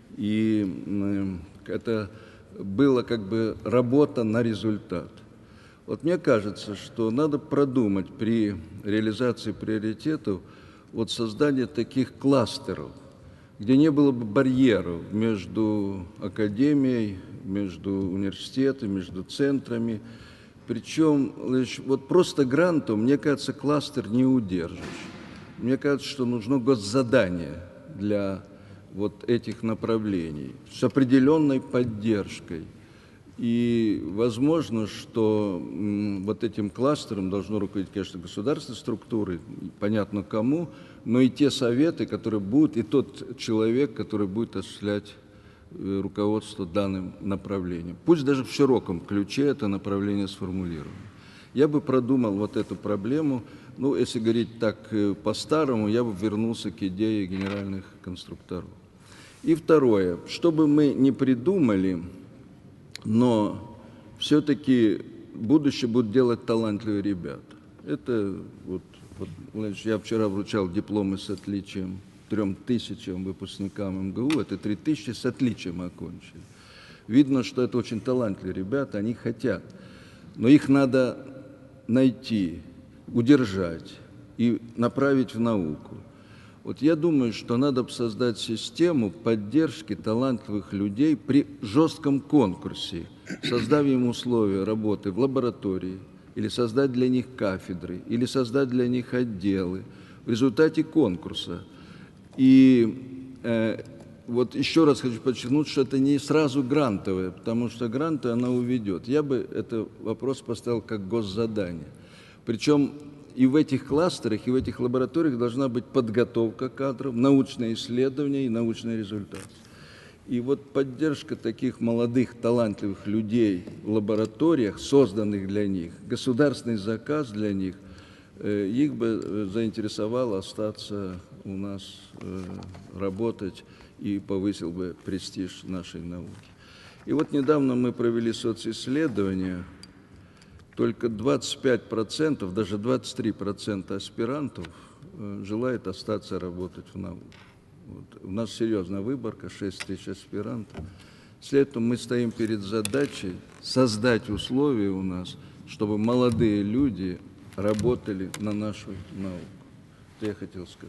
и это была как бы работа на результат. Вот мне кажется, что надо продумать при реализации приоритетов вот создание таких кластеров, где не было бы барьеров между академией, между университетами, между центрами. Причем вот просто грантом, мне кажется, кластер не удержишь. Мне кажется, что нужно госзадание для вот этих направлений с определенной поддержкой. И возможно, что вот этим кластером должно руководить, конечно, государственные структуры, понятно кому, но и те советы, которые будут, и тот человек, который будет осуществлять руководство данным направлением. Пусть даже в широком ключе это направление сформулировано. Я бы продумал вот эту проблему, ну, если говорить так по-старому, я бы вернулся к идее генеральных конструкторов. И второе, что бы мы ни придумали, но все-таки будущее будут делать талантливые ребята. Это вот, я вчера вручал дипломы с отличием 3000 выпускникам МГУ, это 3000 с отличием окончили. Видно, что это очень талантливые ребята, они хотят, но их надо найти, удержать и направить в науку. Вот я думаю, что надо создать систему поддержки талантливых людей при жестком конкурсе, создав им условия работы в лаборатории, или создать для них кафедры, или создать для них отделы в результате конкурса. И вот еще раз хочу подчеркнуть, что это не сразу грантовое, потому что гранты она уведет. Я бы этот вопрос поставил как госзадание. Причем и в этих кластерах, и в этих лабораториях должна быть подготовка кадров, научные исследования и научный результат. И вот поддержка таких молодых, талантливых людей в лабораториях, созданных для них, государственный заказ для них, их бы заинтересовало остаться у нас, работать и повысил бы престиж нашей науки. И вот недавно мы провели социсследование. Только 25%, даже 23% аспирантов желает остаться работать в науке. Вот. У нас серьезная выборка, 6000 аспирантов. Следовательно, мы стоим перед задачей создать условия у нас, чтобы молодые люди работали на нашу науку. Это я хотел сказать.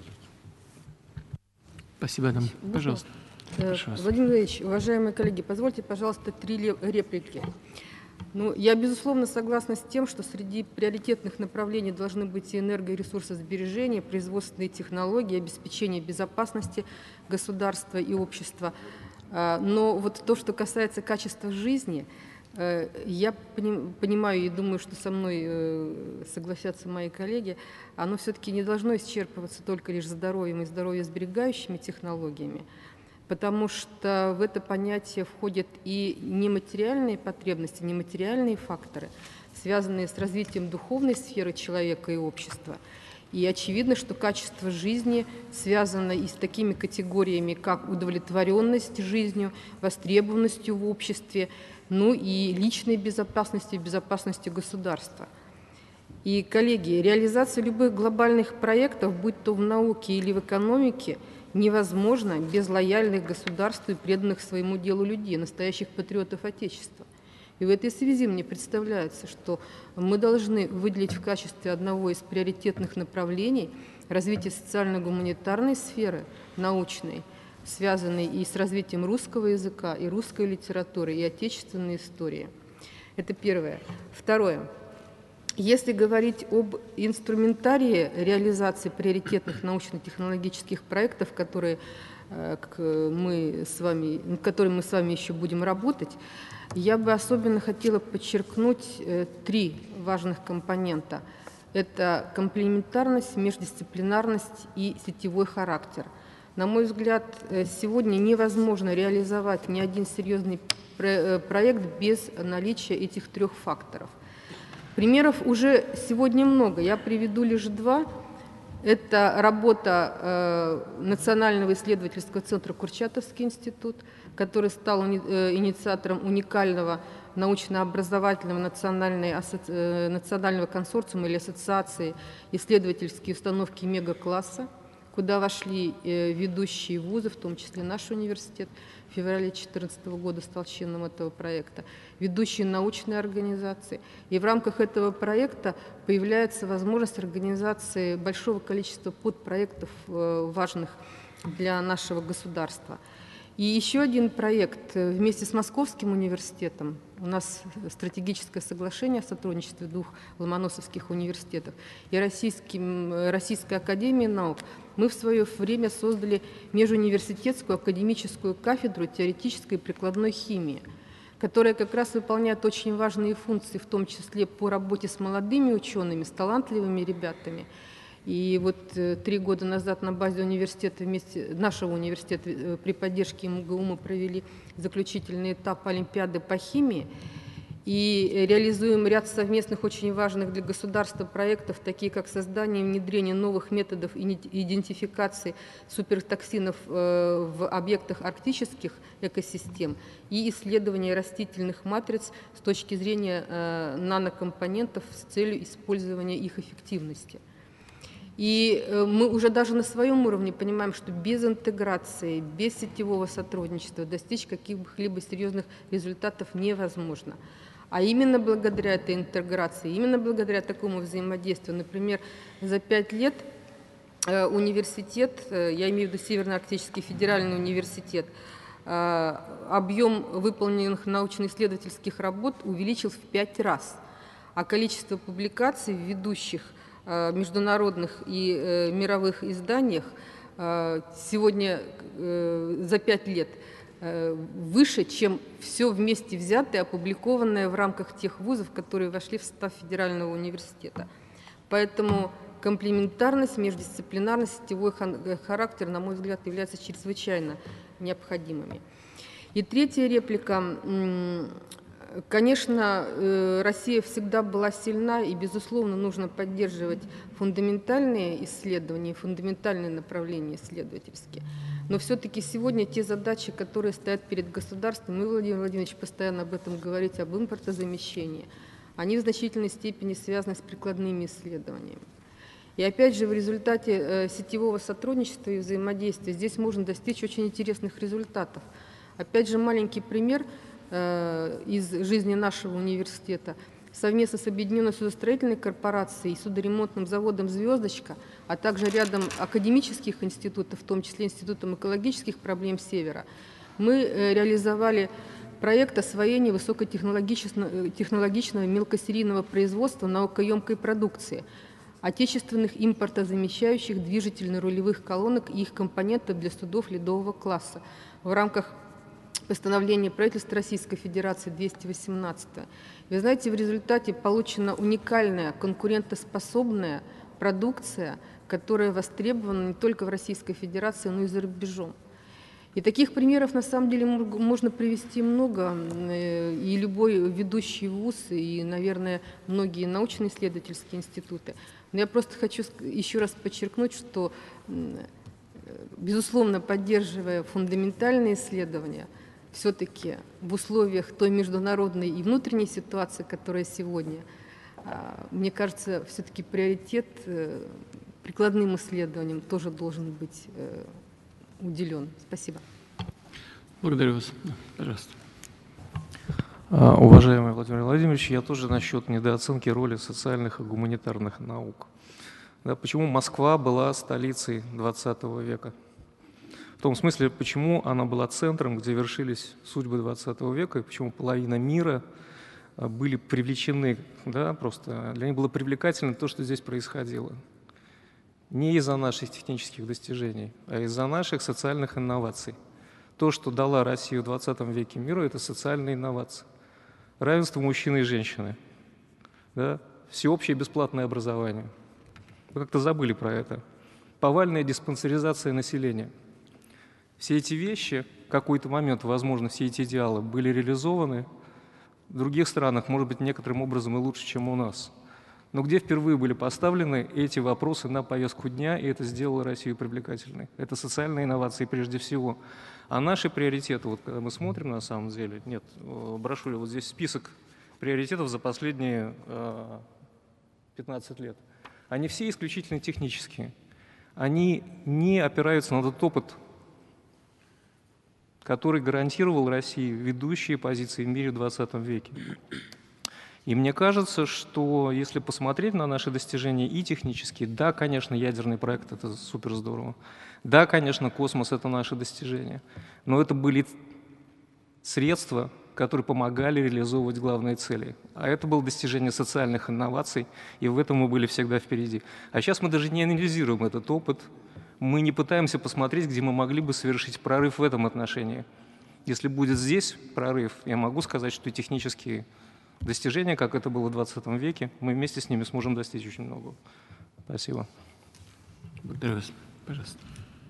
Спасибо, Адам. Пожалуйста. Владимир Владимирович, уважаемые коллеги, позвольте, пожалуйста, 3 реплики. Ну, я, безусловно, согласна с тем, что среди приоритетных направлений должны быть и энерго- и ресурсосбережение, производственные технологии, обеспечение безопасности государства и общества. Но вот то, что касается качества жизни, я понимаю и думаю, что со мной согласятся мои коллеги, оно все-таки не должно исчерпываться только лишь здоровьем и здоровьесберегающими технологиями, потому что в это понятие входят и нематериальные потребности, нематериальные факторы, связанные с развитием духовной сферы человека и общества. И очевидно, что качество жизни связано и с такими категориями, как удовлетворенность жизнью, востребованностью в обществе, ну и личной безопасностью, безопасностью государства. И, коллеги, реализация любых глобальных проектов, будь то в науке или в экономике, невозможно без лояльных государству и преданных своему делу людей, настоящих патриотов Отечества. И в этой связи мне представляется, что мы должны выделить в качестве одного из приоритетных направлений развитие социально-гуманитарной сферы, научной, связанной и с развитием русского языка, и русской литературы, и отечественной истории. Это первое. Второе. Если говорить об инструментарии реализации приоритетных научно-технологических проектов, над которыми мы с вами еще будем работать, я бы особенно хотела подчеркнуть 3 важных компонента. Это комплементарность, междисциплинарность и сетевой характер. На мой взгляд, сегодня невозможно реализовать ни один серьезный проект без наличия этих 3 факторов. Примеров уже сегодня много, я приведу лишь 2. Это работа Национального исследовательского центра «Курчатовский институт», который стал инициатором уникального научно-образовательного национального консорциума или ассоциации исследовательские установки мегакласса, куда вошли ведущие вузы, в том числе наш университет. В феврале 2014 года стал членом этого проекта, ведущие научные организации. И в рамках этого проекта появляется возможность организации большого количества подпроектов, важных для нашего государства. И еще один проект вместе с Московским университетом. У нас стратегическое соглашение о сотрудничестве 2 ломоносовских университетов и Российской академией наук. Мы в свое время создали межуниверситетскую академическую кафедру теоретической и прикладной химии, которая как раз выполняет очень важные функции, в том числе по работе с молодыми учеными, с талантливыми ребятами. И вот 3 года назад на базе университета, нашего университета, при поддержке МГУ мы провели заключительный этап Олимпиады по химии и реализуем ряд совместных очень важных для государства проектов, такие как создание и внедрение новых методов идентификации супертоксинов в объектах арктических экосистем и исследование растительных матриц с точки зрения нанокомпонентов с целью использования их эффективности. И мы уже даже на своем уровне понимаем, что без интеграции, без сетевого сотрудничества достичь каких-либо серьезных результатов невозможно. А именно благодаря этой интеграции, именно благодаря такому взаимодействию, например, за 5 лет университет, я имею в виду Северно-Арктический федеральный университет, объем выполненных научно-исследовательских работ увеличил в 5 раз, а количество публикаций в ведущих международных и мировых изданиях сегодня за 5 лет выше, чем все вместе взятое, опубликованное в рамках тех вузов, которые вошли в состав федерального университета. Поэтому комплементарность, междисциплинарность, сетевой характер, на мой взгляд, являются чрезвычайно необходимыми. И 3-я реплика. Конечно, Россия всегда была сильна, и, безусловно, нужно поддерживать фундаментальные исследования, фундаментальные направления исследовательские. Но все-таки сегодня те задачи, которые стоят перед государством, вы, Владимир Владимирович, постоянно об этом говорите, об импортозамещении, они в значительной степени связаны с прикладными исследованиями. И опять же, в результате сетевого сотрудничества и взаимодействия здесь можно достичь очень интересных результатов. Опять же, маленький пример из жизни нашего университета. Совместно с Объединенной судостроительной корпорацией и судоремонтным заводом «Звездочка», а также рядом академических институтов, в том числе Институтом экологических проблем Севера, мы реализовали проект освоения высокотехнологичного мелкосерийного производства наукоемкой продукции, отечественных импортозамещающих движительно-рулевых колонок и их компонентов для судов ледового класса в рамках постановление правительства Российской Федерации 218. Вы знаете, в результате получена уникальная конкурентоспособная продукция, которая востребована не только в Российской Федерации, но и за рубежом. И таких примеров на самом деле можно привести много, и любой ведущий вуз, и, наверное, многие научно-исследовательские институты. Но я просто хочу еще раз подчеркнуть, что, безусловно, поддерживая фундаментальные исследования, все-таки в условиях той международной и внутренней ситуации, которая сегодня, мне кажется, все-таки приоритет прикладным исследованиям тоже должен быть уделен. Спасибо. Благодарю вас. Пожалуйста. Уважаемый Владимир Владимирович, я тоже насчет недооценки роли социальных и гуманитарных наук. Да, почему Москва была столицей XX века? В том смысле, почему она была центром, где вершились судьбы XX века, и почему половина мира были привлечены, да, просто для них было привлекательно то, что здесь происходило. Не из-за наших технических достижений, а из-за наших социальных инноваций. То, что дала Россия в 20 веке миру, это социальные инновации. Равенство мужчины и женщины, да? Всеобщее бесплатное образование. Вы как-то забыли про это. Повальная диспансеризация населения. Все эти вещи, в какой-то момент, возможно, все эти идеалы были реализованы. В других странах, может быть, некоторым образом и лучше, чем у нас. Но где впервые были поставлены эти вопросы на повестку дня, и это сделало Россию привлекательной. Это социальные инновации прежде всего. А наши приоритеты, вот когда мы смотрим на самом деле, нет, в брошюре вот здесь список приоритетов за последние 15 лет. Они все исключительно технические. Они не опираются на тот опыт, который гарантировал России ведущие позиции в мире в 20 веке. И мне кажется, что если посмотреть на наши достижения и технические, да, конечно, ядерный проект – это супер здорово. Да, конечно, космос – это наше достижение. Но это были средства, которые помогали реализовывать главные цели. А это было достижение социальных инноваций, и в этом мы были всегда впереди. А сейчас мы даже не анализируем этот опыт, мы не пытаемся посмотреть, где мы могли бы совершить прорыв в этом отношении. Если будет здесь прорыв, я могу сказать, что и технические достижения, как это было в 20 веке, мы вместе с ними сможем достичь очень много. Спасибо. Благодарю вас. Пожалуйста.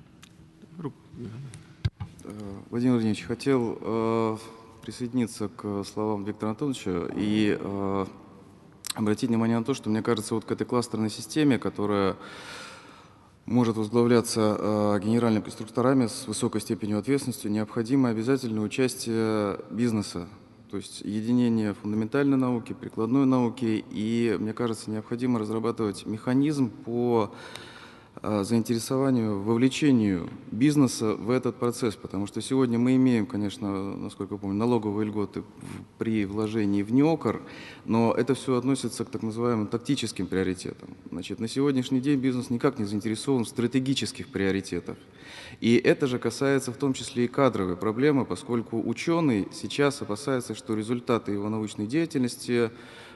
Владимир Владимирович, хотел присоединиться к словам Виктора Антоновича и обратить внимание на то, что, мне кажется, вот к этой кластерной системе, которая может возглавляться генеральными конструкторами с высокой степенью ответственности, необходимо обязательное участие бизнеса. То есть единение фундаментальной науки, прикладной науки. И, мне кажется, необходимо разрабатывать механизм по заинтересованию, вовлечению бизнеса в этот процесс. Потому что сегодня мы имеем, конечно, насколько я помню, налоговые льготы при вложении в НИОКР, но это все относится к так называемым тактическим приоритетам. Значит, на сегодняшний день бизнес никак не заинтересован в стратегических приоритетах. И это же касается в том числе и кадровой проблемы, поскольку ученый сейчас опасается, что результаты его научной деятельности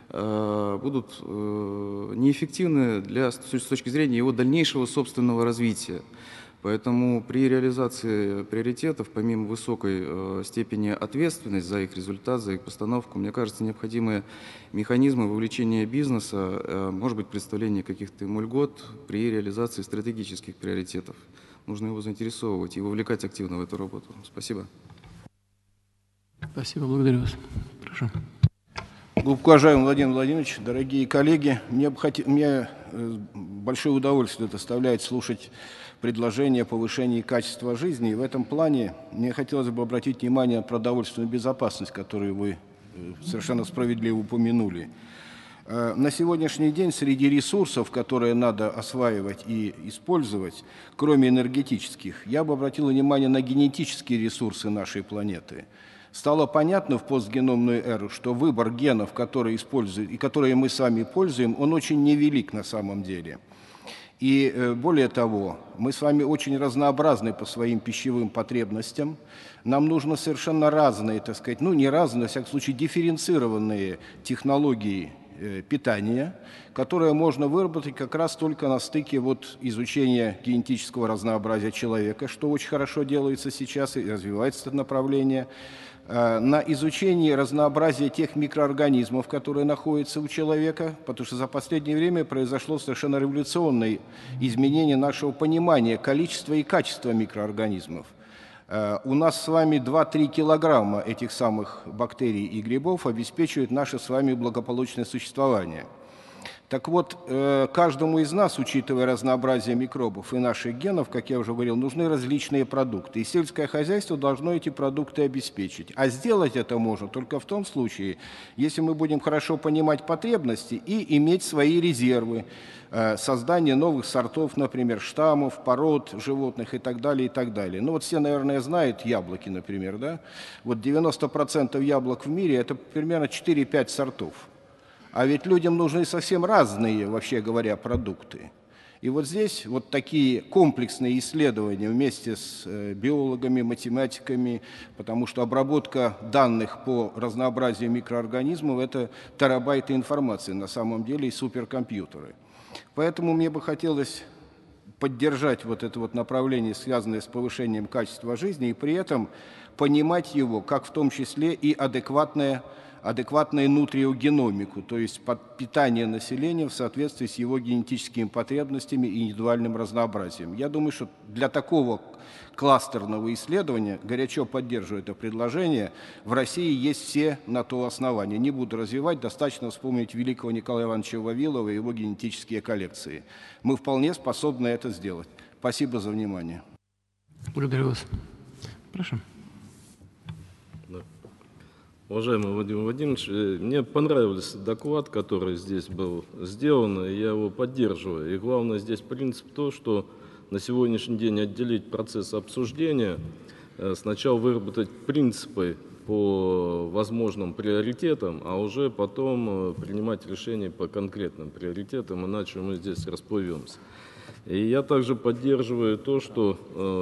будут неэффективны с точки зрения его дальнейшего собственного развития. Поэтому при реализации приоритетов, помимо высокой степени ответственности за их результат, за их постановку, мне кажется, необходимы механизмы вовлечения бизнеса, может быть, представление каких-то ему льгот при реализации стратегических приоритетов. Нужно его заинтересовывать и вовлекать активно в эту работу. Спасибо. Спасибо, благодарю вас. Прошу. Глубоко уважаемый Владимир Владимирович, дорогие коллеги, мне большое удовольствие доставляет слушать предложения о повышении качества жизни. И в этом плане мне хотелось бы обратить внимание на продовольственную безопасность, которую вы совершенно справедливо упомянули. На сегодняшний день среди ресурсов, которые надо осваивать и использовать, кроме энергетических, я бы обратил внимание на генетические ресурсы нашей планеты. Стало понятно в постгеномную эру, что выбор генов, которые используют и которые мы сами пользуем, он очень невелик на самом деле. И более того, мы с вами очень разнообразны по своим пищевым потребностям. Нам нужно совершенно разные, так сказать, ну не разные, во всяком случае дифференцированные технологии питания, которые можно выработать как раз только на стыке вот изучения генетического разнообразия человека, что очень хорошо делается сейчас и развивается это направление, на изучении разнообразия тех микроорганизмов, которые находятся у человека, потому что за последнее время произошло совершенно революционное изменение нашего понимания количества и качества микроорганизмов. У нас с вами 2-3 килограмма этих самых бактерий и грибов обеспечивают наше с вами благополучное существование. Так вот, каждому из нас, учитывая разнообразие микробов и наших генов, как я уже говорил, нужны различные продукты. И сельское хозяйство должно эти продукты обеспечить. А сделать это можно только в том случае, если мы будем хорошо понимать потребности и иметь свои резервы, создание новых сортов, например, штаммов, пород животных и так далее, и так далее. Ну вот все, наверное, знают яблоки, например, да? Вот 90% яблок в мире – это примерно 4-5 сортов. А ведь людям нужны совсем разные, вообще говоря, продукты. И вот здесь вот такие комплексные исследования вместе с биологами, математиками, потому что обработка данных по разнообразию микроорганизмов – это терабайты информации на самом деле и суперкомпьютеры. Поэтому мне бы хотелось поддержать вот это вот направление, связанное с повышением качества жизни, и при этом понимать его как в том числе и адекватную нутриогеномику, то есть питание населения в соответствии с его генетическими потребностями и индивидуальным разнообразием. Я думаю, что для такого кластерного исследования, горячо поддерживаю это предложение, в России есть все на то основания. Не буду развивать, достаточно вспомнить великого Николая Ивановича Вавилова и его генетические коллекции. Мы вполне способны это сделать. Спасибо за внимание. Благодарю вас. Прошу. Уважаемый Владимир Владимирович, мне понравился доклад, который здесь был сделан, и я его поддерживаю. И главное здесь принцип то, что на сегодняшний день отделить процесс обсуждения, сначала выработать принципы по возможным приоритетам, а уже потом принимать решения по конкретным приоритетам, иначе мы здесь расплывемся. И я также поддерживаю то, что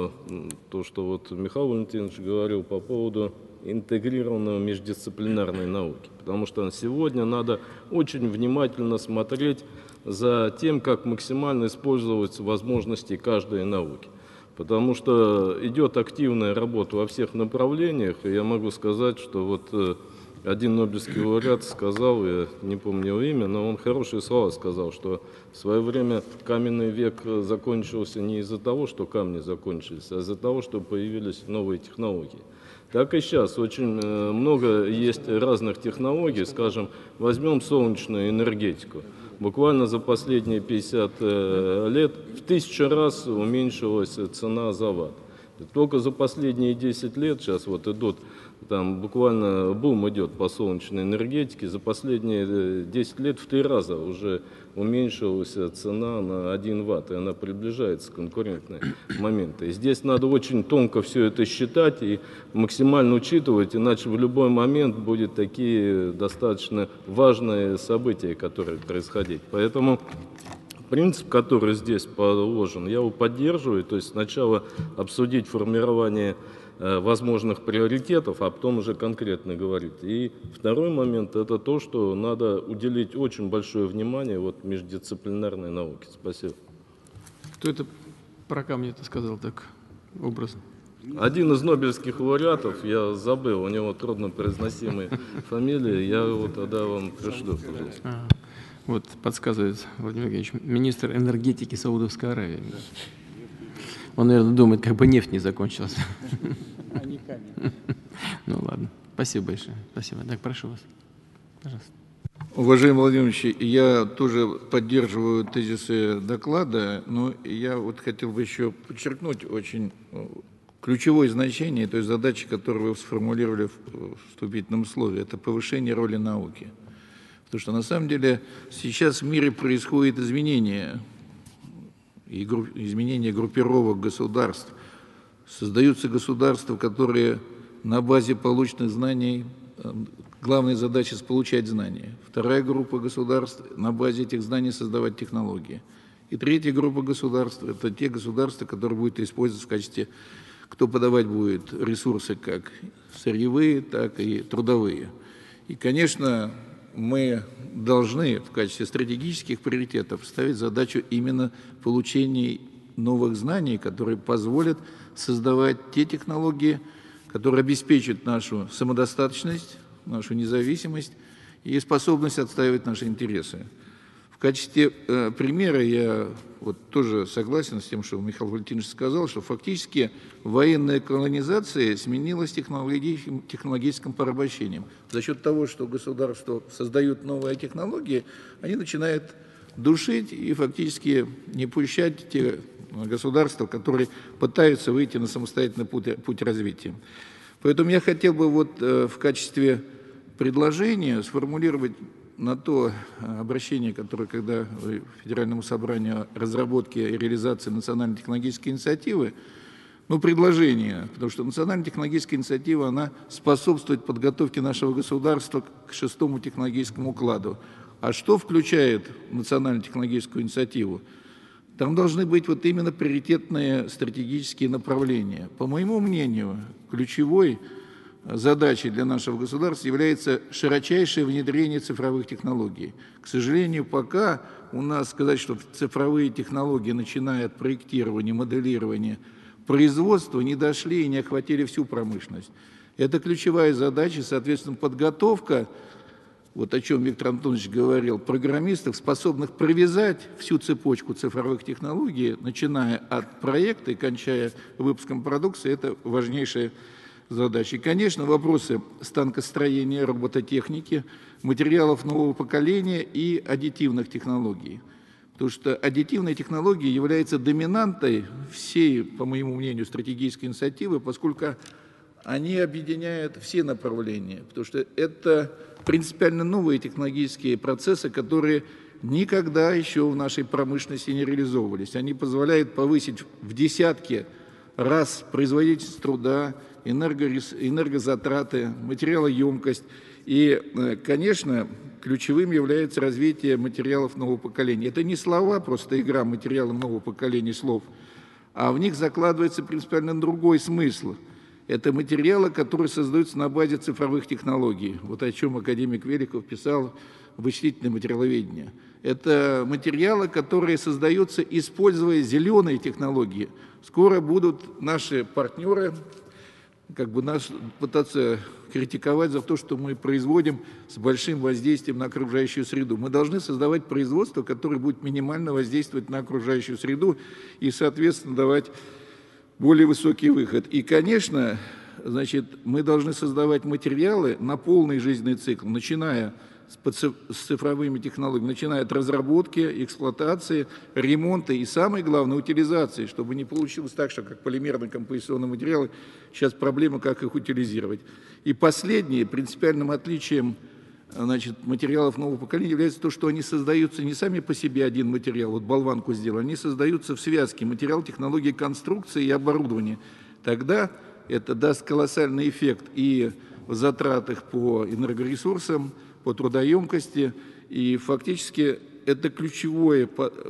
вот Михаил Валентинович говорил по поводу интегрированной междисциплинарной науки. Потому что сегодня надо очень внимательно смотреть за тем, как максимально использовать возможности каждой науки. Потому что идет активная работа во всех направлениях, и я могу сказать, что вот один нобелевский лауреат сказал, я не помню его имя, но он хорошие слова сказал, что в свое время каменный век закончился не из-за того, что камни закончились, а из-за того, что появились новые технологии. Так и сейчас очень много есть разных технологий, скажем, возьмем солнечную энергетику. Буквально за последние 50 лет в 1000 раз уменьшилась цена за ватт. Только за последние 10 лет, сейчас вот идут, там буквально бум идет по солнечной энергетике, за последние 10 лет в 3 раза уже уменьшилась цена на 1 ватт, и она приближается к конкурентной моменту. И здесь надо очень тонко все это считать и максимально учитывать, иначе в любой момент будут такие достаточно важные события, которые происходить. Поэтому принцип, который здесь положен, я его поддерживаю, то есть сначала обсудить формирование возможных приоритетов, а потом уже конкретно говорить. И второй момент – это то, что надо уделить очень большое внимание вот междисциплинарной науке. Спасибо. Кто это про камни-то сказал так образно? Один из нобелевских лауреатов, я забыл, у него труднопроизносимые фамилии, я его тогда вам пришлю, пожалуйста. Вот подсказывает Владимир Евгеньевич, министр энергетики Саудовской Аравии. Он, наверное, думает, как бы нефть не закончилась. А не камень. Ну ладно. Спасибо большое. Спасибо. Так, прошу вас. Пожалуйста. Уважаемый Владимир Ильич, я тоже поддерживаю тезисы доклада, но я вот хотел бы еще подчеркнуть очень ключевое значение той задачи, которую вы сформулировали в вступительном слове, это повышение роли науки. Потому что на самом деле сейчас в мире происходит изменение группировок государств. Создаются государства, которые на базе полученных знаний, главная задача – получать знания. Вторая группа государств – на базе этих знаний создавать технологии. И третья группа государств – это те государства, которые будут использовать в качестве, кто подавать будет ресурсы как сырьевые, так и трудовые. И, конечно, мы должны в качестве стратегических приоритетов ставить задачу именно получения новых знаний, которые позволят создавать те технологии, которые обеспечат нашу самодостаточность, нашу независимость и способность отстаивать наши интересы. В качестве примера я вот тоже согласен с тем, что Михаил Валентинович сказал, что фактически военная колонизация сменилась технологическим порабощением. За счет того, что государства создают новые технологии, они начинают душить и фактически не пущать те государства, которые пытаются выйти на самостоятельный путь развития. Поэтому я хотел бы вот в качестве предложения сформулировать на то обращение, которое когда Федеральному собранию разработки и реализации национальной технологической инициативы, предложение, потому что национальная технологическая инициатива, она способствует подготовке нашего государства к 6-му технологическому укладу. А что включает национальную технологическую инициативу? там должны быть вот именно приоритетные стратегические направления. По моему мнению, ключевой задачей для нашего государства является широчайшее внедрение цифровых технологий. К сожалению, пока у нас сказать, что цифровые технологии, начиная от проектирования, моделирования, производства, не дошли и не охватили всю промышленность. Это ключевая задача, соответственно, подготовка, вот о чем Виктор Антонович говорил, программистов, способных провязать всю цепочку цифровых технологий, начиная от проекта и кончая выпуском продукции, это важнейшая задача. И, конечно, вопросы станкостроения, робототехники, материалов нового поколения и аддитивных технологий. Потому что аддитивные технологии являются доминантой всей, по моему мнению, стратегической инициативы, поскольку они объединяют все направления. Потому что это принципиально новые технологические процессы, которые никогда еще в нашей промышленности не реализовывались. Они позволяют повысить в десятки раз производительность труда, энергозатраты, материалоемкость. И, конечно, ключевым является развитие материалов нового поколения. Это не слова, просто игра материалов нового поколения слов, а в них закладывается принципиально другой смысл. Это материалы, которые создаются на базе цифровых технологий. Вот о чем академик Великов писал в «Вычислительное материаловедение». Это материалы, которые создаются, используя зеленые технологии. Скоро будут наши партнеры нас пытаться критиковать за то, что мы производим с большим воздействием на окружающую среду. Мы должны создавать производство, которое будет минимально воздействовать на окружающую среду и, соответственно, давать более высокий выход. И, конечно, мы должны создавать материалы на полный жизненный цикл, начиная с цифровыми технологиями, начиная от разработки, эксплуатации, ремонта и, самое главное, утилизации, чтобы не получилось так, что как полимерные композиционные материалы, сейчас проблема, как их утилизировать. И последнее, принципиальным отличием материалов нового поколения является то, что они создаются не сами по себе один материал, вот болванку сделали, они создаются в связке материал, технологии конструкции и оборудования. Тогда это даст колоссальный эффект и в затратах по энергоресурсам, по трудоемкости, и фактически это ключевое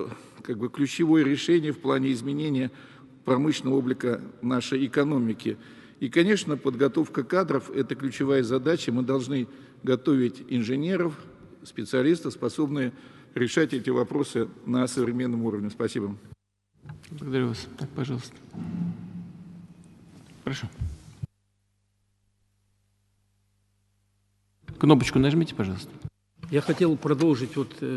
решение в плане изменения промышленного облика нашей экономики. И, конечно, подготовка кадров – это ключевая задача. Мы должны готовить инженеров, специалистов, способных решать эти вопросы на современном уровне. Спасибо. Благодарю вас. Так, пожалуйста. Прошу. Кнопочку нажмите, пожалуйста. Я хотел продолжить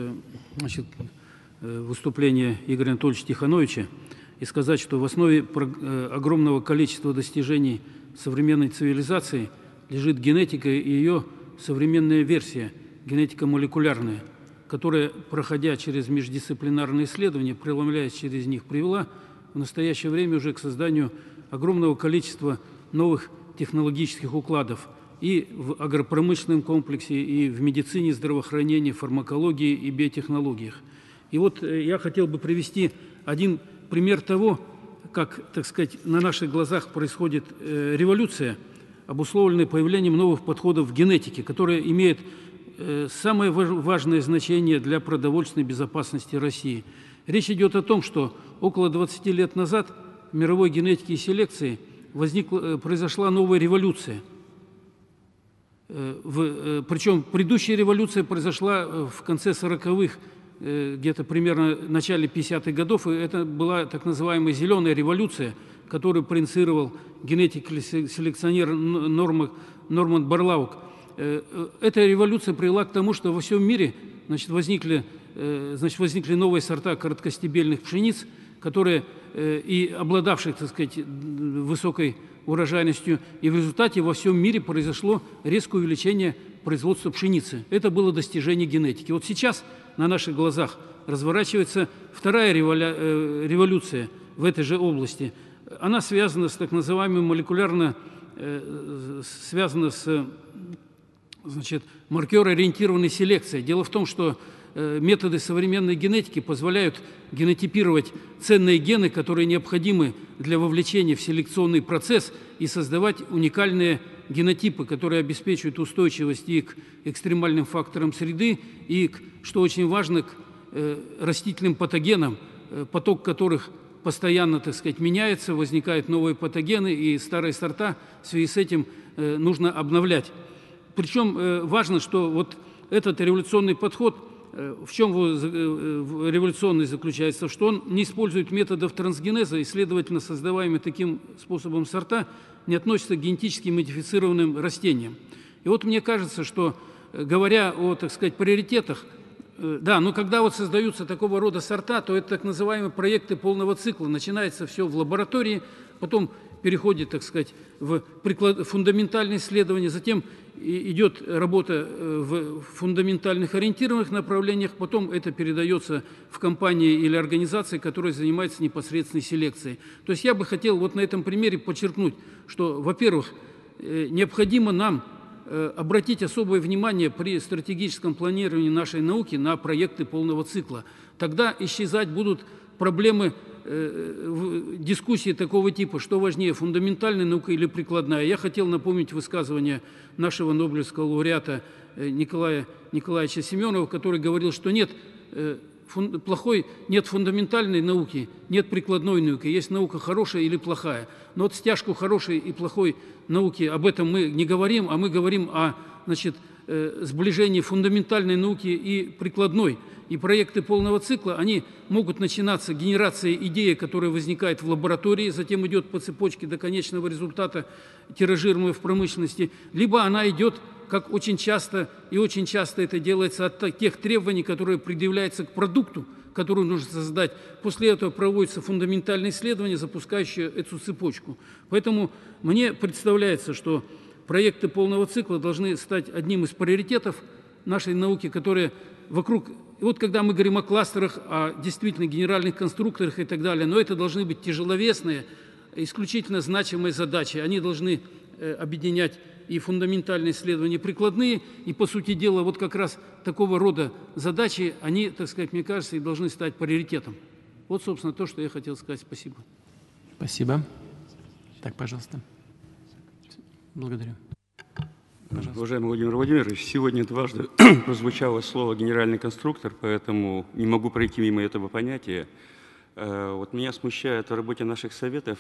выступление Игоря Анатольевича Тихановича и сказать, что в основе огромного количества достижений современной цивилизации лежит генетика и ее современная версия, генетика молекулярная, которая, проходя через междисциплинарные исследования, преломляясь через них, привела в настоящее время уже к созданию огромного количества новых технологических укладов и в агропромышленном комплексе, и в медицине, здравоохранении, фармакологии и биотехнологиях. И вот я хотел бы привести один пример того, как, так сказать, на наших глазах происходит революция, обусловленная появлением новых подходов в генетике, которая имеет самое важное значение для продовольственной безопасности России. Речь идет о том, что около 20 лет назад в мировой генетике и селекции произошла новая революция. Причем предыдущая революция произошла в конце 40-х, где-то примерно в начале 50-х годов, и это была так называемая «зеленая революция», которую проинициировал генетик-селекционер Норман Барлаук. Эта революция привела к тому, что во всем мире возникли новые сорта короткостебельных пшениц, которые и обладавших, так сказать, высокой урожайностью, и в результате во всем мире произошло резкое увеличение производства пшеницы. Это было достижение генетики. Вот сейчас на наших глазах разворачивается вторая революция в этой же области. Она связана с так называемой связана с маркер-ориентированной селекцией. Дело в том, что методы современной генетики позволяют генотипировать ценные гены, которые необходимы для вовлечения в селекционный процесс, и создавать уникальные генотипы, которые обеспечивают устойчивость и к экстремальным факторам среды, и, что очень важно, к растительным патогенам, поток которых постоянно, так сказать, меняется, возникают новые патогены, и старые сорта в связи с этим нужно обновлять. Причем важно, что вот этот революционный подход, в чем революционный заключается, что он не использует методов трансгенеза, и, следовательно, создаваемые таким способом сорта не относятся к генетически модифицированным растениям. И вот мне кажется, что, говоря о, так сказать, приоритетах, да, но когда вот создаются такого рода сорта, то это так называемые проекты полного цикла. Начинается все в лаборатории, потом переходит, так сказать, в фундаментальные исследования, затем идет работа в фундаментальных ориентированных направлениях, потом это передается в компании или организации, которые занимаются непосредственной селекцией. То есть я бы хотел вот на этом примере подчеркнуть, что, во-первых, необходимо нам обратить особое внимание при стратегическом планировании нашей науки на проекты полного цикла. Тогда исчезать будут проблемы дискуссии такого типа, что важнее, фундаментальная наука или прикладная. Я хотел напомнить высказывание нашего Нобелевского лауреата Николая Николаевича Семенова, который говорил, что нет фундаментальной науки, нет прикладной науки, есть наука хорошая или плохая. Но вот стяжку хорошей и плохой науки, об этом мы не говорим, а мы говорим о, значит, сближении фундаментальной науки и прикладной. И проекты полного цикла, они могут начинаться генерацией идеи, которая возникает в лаборатории, затем идет по цепочке до конечного результата, тиражируемой в промышленности, либо она идет, как очень часто это делается, от тех требований, которые предъявляются к продукту, который нужно создать. После этого проводится фундаментальное исследование, запускающее эту цепочку. Поэтому мне представляется, что проекты полного цикла должны стать одним из приоритетов нашей науки, которые вокруг... И вот когда мы говорим о кластерах, о действительно генеральных конструкторах и так далее, но это должны быть тяжеловесные, исключительно значимые задачи. Они должны объединять и фундаментальные исследования, и прикладные, и, по сути дела, вот как раз такого рода задачи, они, так сказать, мне кажется, и должны стать приоритетом. Вот, собственно, то, что я хотел сказать. Спасибо. Спасибо. Так, пожалуйста. Благодарю. Пожалуйста. Уважаемый Владимир Владимирович, сегодня дважды прозвучало слово «генеральный конструктор», поэтому не могу пройти мимо этого понятия. Вот меня смущает в работе наших советов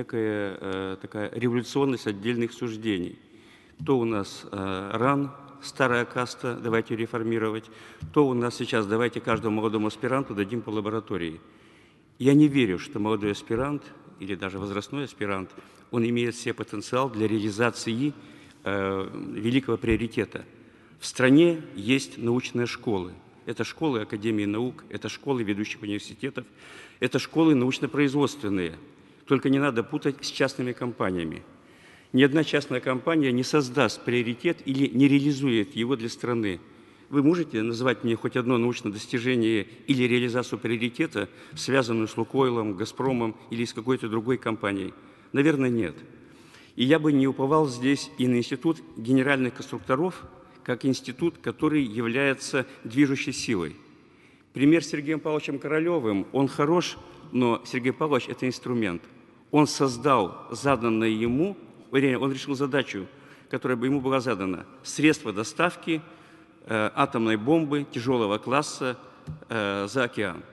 некая такая революционность отдельных суждений. То у нас РАН, старая каста, давайте реформировать, то у нас сейчас давайте каждому молодому аспиранту дадим по лаборатории. Я не верю, что молодой аспирант или даже возрастной аспирант, он имеет в себе потенциал для реализации великого приоритета. В стране есть научные школы. Это школы Академии наук, это школы ведущих университетов, это школы научно-производственные. Только не надо путать с частными компаниями. Ни одна частная компания не создаст приоритет или не реализует его для страны. Вы можете назвать мне хоть одно научное достижение или реализацию приоритета, связанную с Лукойлом, Газпромом или с какой-то другой компанией? Наверное, нет. И я бы не уповал здесь и на институт генеральных конструкторов, как институт, который является движущей силой. Пример с Сергеем Павловичем Королевым, он хорош, но Сергей Павлович – это инструмент. Он создал заданное ему, он решил задачу, которая бы ему была задана, средства доставки атомной бомбы тяжелого класса за океан.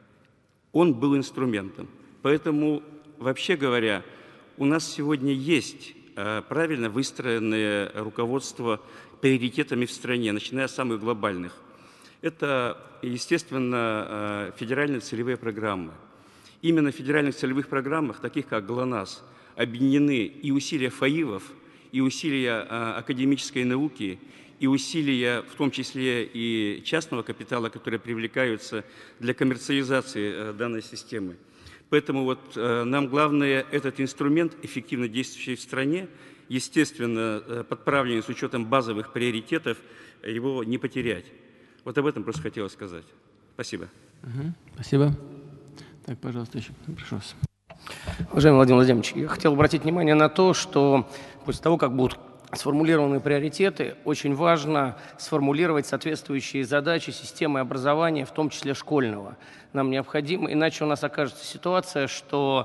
Он был инструментом. Поэтому, вообще говоря, у нас сегодня есть правильно выстроенное руководство приоритетами в стране, начиная с самых глобальных. Это, естественно, федеральные целевые программы. Именно в федеральных целевых программах, таких как ГЛОНАСС, объединены и усилия ФАИВов, и усилия академической науки, и усилия, в том числе и частного капитала, которые привлекаются для коммерциализации данной системы. Поэтому вот нам главное этот инструмент, эффективно действующий в стране, естественно, подправленный с учетом базовых приоритетов, его не потерять. Вот об этом просто хотелось сказать. Спасибо. Спасибо. Так, пожалуйста, еще прошу вас. Уважаемый Владимир Владимирович, я хотел обратить внимание на то, что после того, как будут сформулированы приоритеты, очень важно сформулировать соответствующие задачи системы образования, в том числе школьного. Нам необходимо, иначе у нас окажется ситуация, что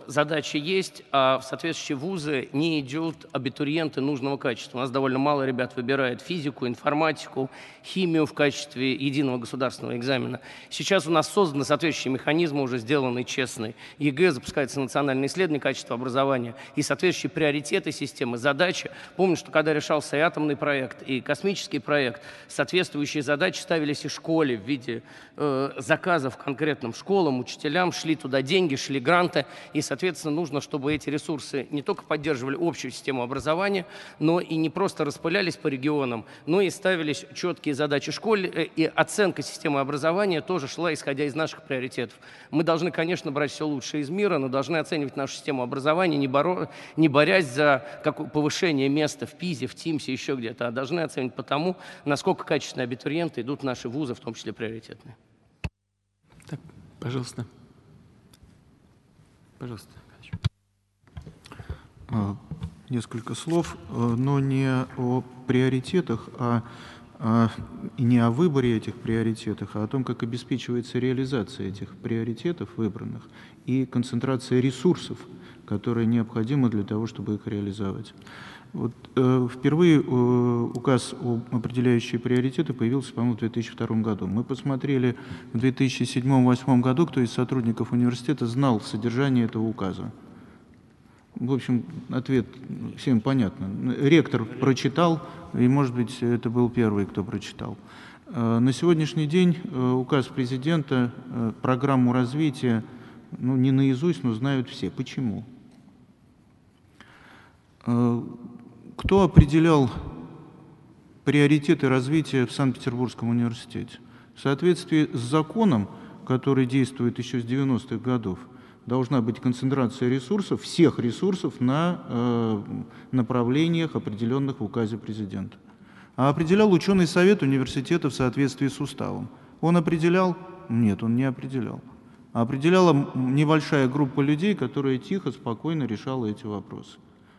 задача есть, а в соответствующие вузы не идут абитуриенты нужного качества. У нас довольно мало ребят выбирает физику, информатику, химию в качестве единого государственного экзамена. Сейчас у нас созданы соответствующие механизмы, уже сделанные честные. ЕГЭ, запускается национальное исследование качества образования и соответствующие приоритеты системы, задачи. Помню, что когда решался и атомный проект, и космический проект, соответствующие задачи ставились и школе в виде заказов конкретным школам, учителям, шли туда деньги, шли гранты, и, соответственно, нужно, чтобы эти ресурсы не только поддерживали общую систему образования, но и не просто распылялись по регионам, но и ставились четкие задачи школе, и оценка системы образования тоже шла, исходя из наших приоритетов. Мы должны, конечно, брать все лучшее из мира, но должны оценивать нашу систему образования, не борясь за повышение места в ПИЗе, в ТИМСе, еще где-то, а должны оценивать по тому, насколько качественные абитуриенты идут в наши вузы, в том числе приоритетные. Так, пожалуйста. Пожалуйста. Несколько слов, но не о приоритетах, и не о выборе этих приоритетов, а о том, как обеспечивается реализация этих приоритетов выбранных и концентрация ресурсов, которые необходимы для того, чтобы их реализовать. Вот, впервые указ о определяющие приоритеты появился, по-моему, в 2002 году. Мы посмотрели в 2007-2008 году, кто из сотрудников университета знал содержание этого указа. В общем, ответ всем понятно. Ректор прочитал, и, может быть, это был первый, кто прочитал. На сегодняшний день указ президента, программу развития, ну, не наизусть, но знают все. Почему? Кто определял приоритеты развития в Санкт-Петербургском университете? В соответствии с законом, который действует еще с 90-х годов, должна быть концентрация ресурсов, всех ресурсов на направлениях, определенных в указе президента. А определял ученый совет университета в соответствии с уставом. Он определял? Нет, он не определял. А определяла небольшая группа людей, которая тихо, спокойно решала эти вопросы.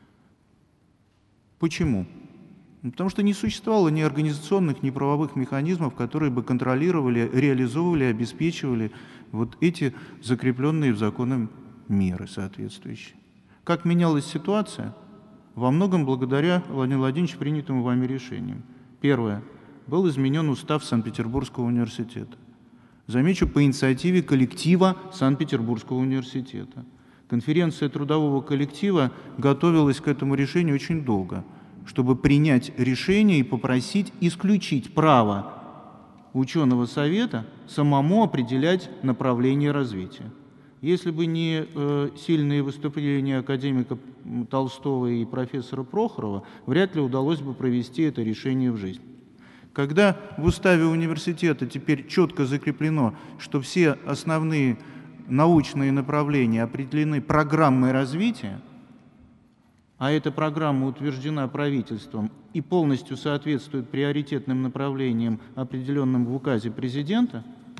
Почему? Потому что не существовало ни организационных, ни правовых механизмов, которые бы контролировали, реализовывали, обеспечивали вот эти закрепленные в законе меры соответствующие. Как менялась ситуация? Во многом благодаря, Владимир Владимирович, принятым вами решениям. Первое. Был изменен устав Санкт-Петербургского университета. Замечу, по инициативе коллектива Санкт-Петербургского университета. Конференция трудового коллектива готовилась к этому решению очень долго, чтобы принять решение и попросить исключить право ученого совета самому определять направление развития. Если бы не сильные выступления академика Толстого и профессора Прохорова, вряд ли удалось бы провести это решение в жизнь. Когда в уставе университета теперь четко закреплено, что все основные научные направления определены программой развития, а эта программа утверждена правительством и полностью соответствует приоритетным направлениям, определенным в указе президента,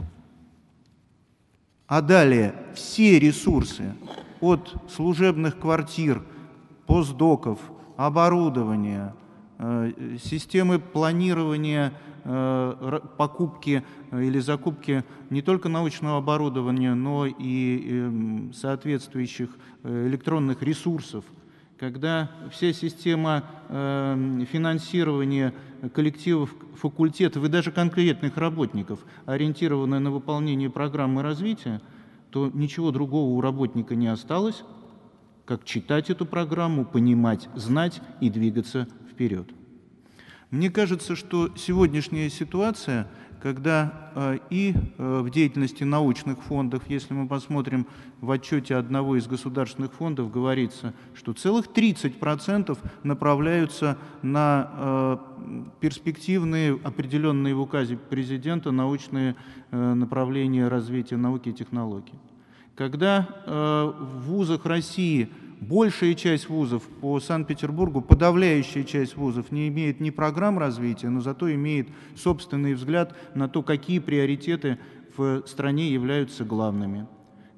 а далее все ресурсы от служебных квартир, постдоков, оборудования, системы планирования покупки или закупки не только научного оборудования, но и соответствующих электронных ресурсов, когда вся система финансирования коллективов, факультетов и даже конкретных работников ориентирована на выполнение программы развития, то ничего другого у работника не осталось, как читать эту программу, понимать, знать и двигаться вперед. Мне кажется, что сегодняшняя ситуация, когда и в деятельности научных фондов, если мы посмотрим в отчете одного из государственных фондов, говорится, что целых 30% направляются на перспективные, определенные в указе президента, научные направления развития науки и технологий. Когда в вузах России большая часть вузов по Санкт-Петербургу, подавляющая часть вузов не имеет ни программ развития, но зато имеет собственный взгляд на то, какие приоритеты в стране являются главными.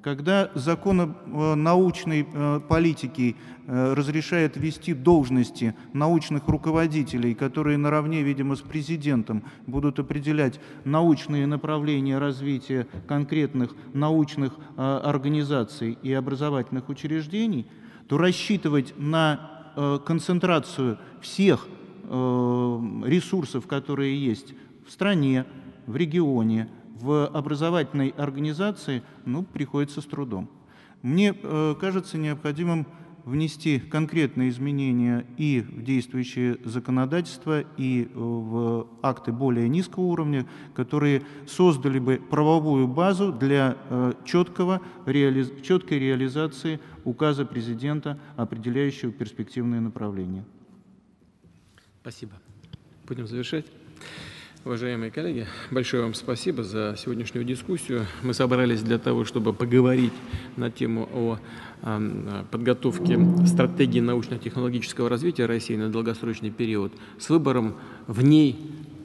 когда закон научной политики разрешает ввести должности научных руководителей, которые наравне, видимо, с президентом будут определять научные направления развития конкретных научных организаций и образовательных учреждений, то рассчитывать на концентрацию всех ресурсов, которые есть в стране, в регионе, в образовательной организации, приходится с трудом. Мне кажется необходимым внести конкретные изменения и в действующее законодательство, и в акты более низкого уровня, которые создали бы правовую базу для четкой реализации указа президента, определяющего перспективные направления. Спасибо. Будем завершать. Уважаемые коллеги, большое вам спасибо за сегодняшнюю дискуссию. Мы собрались для того, чтобы поговорить на тему о подготовке стратегии научно-технологического развития России на долгосрочный период с выбором в ней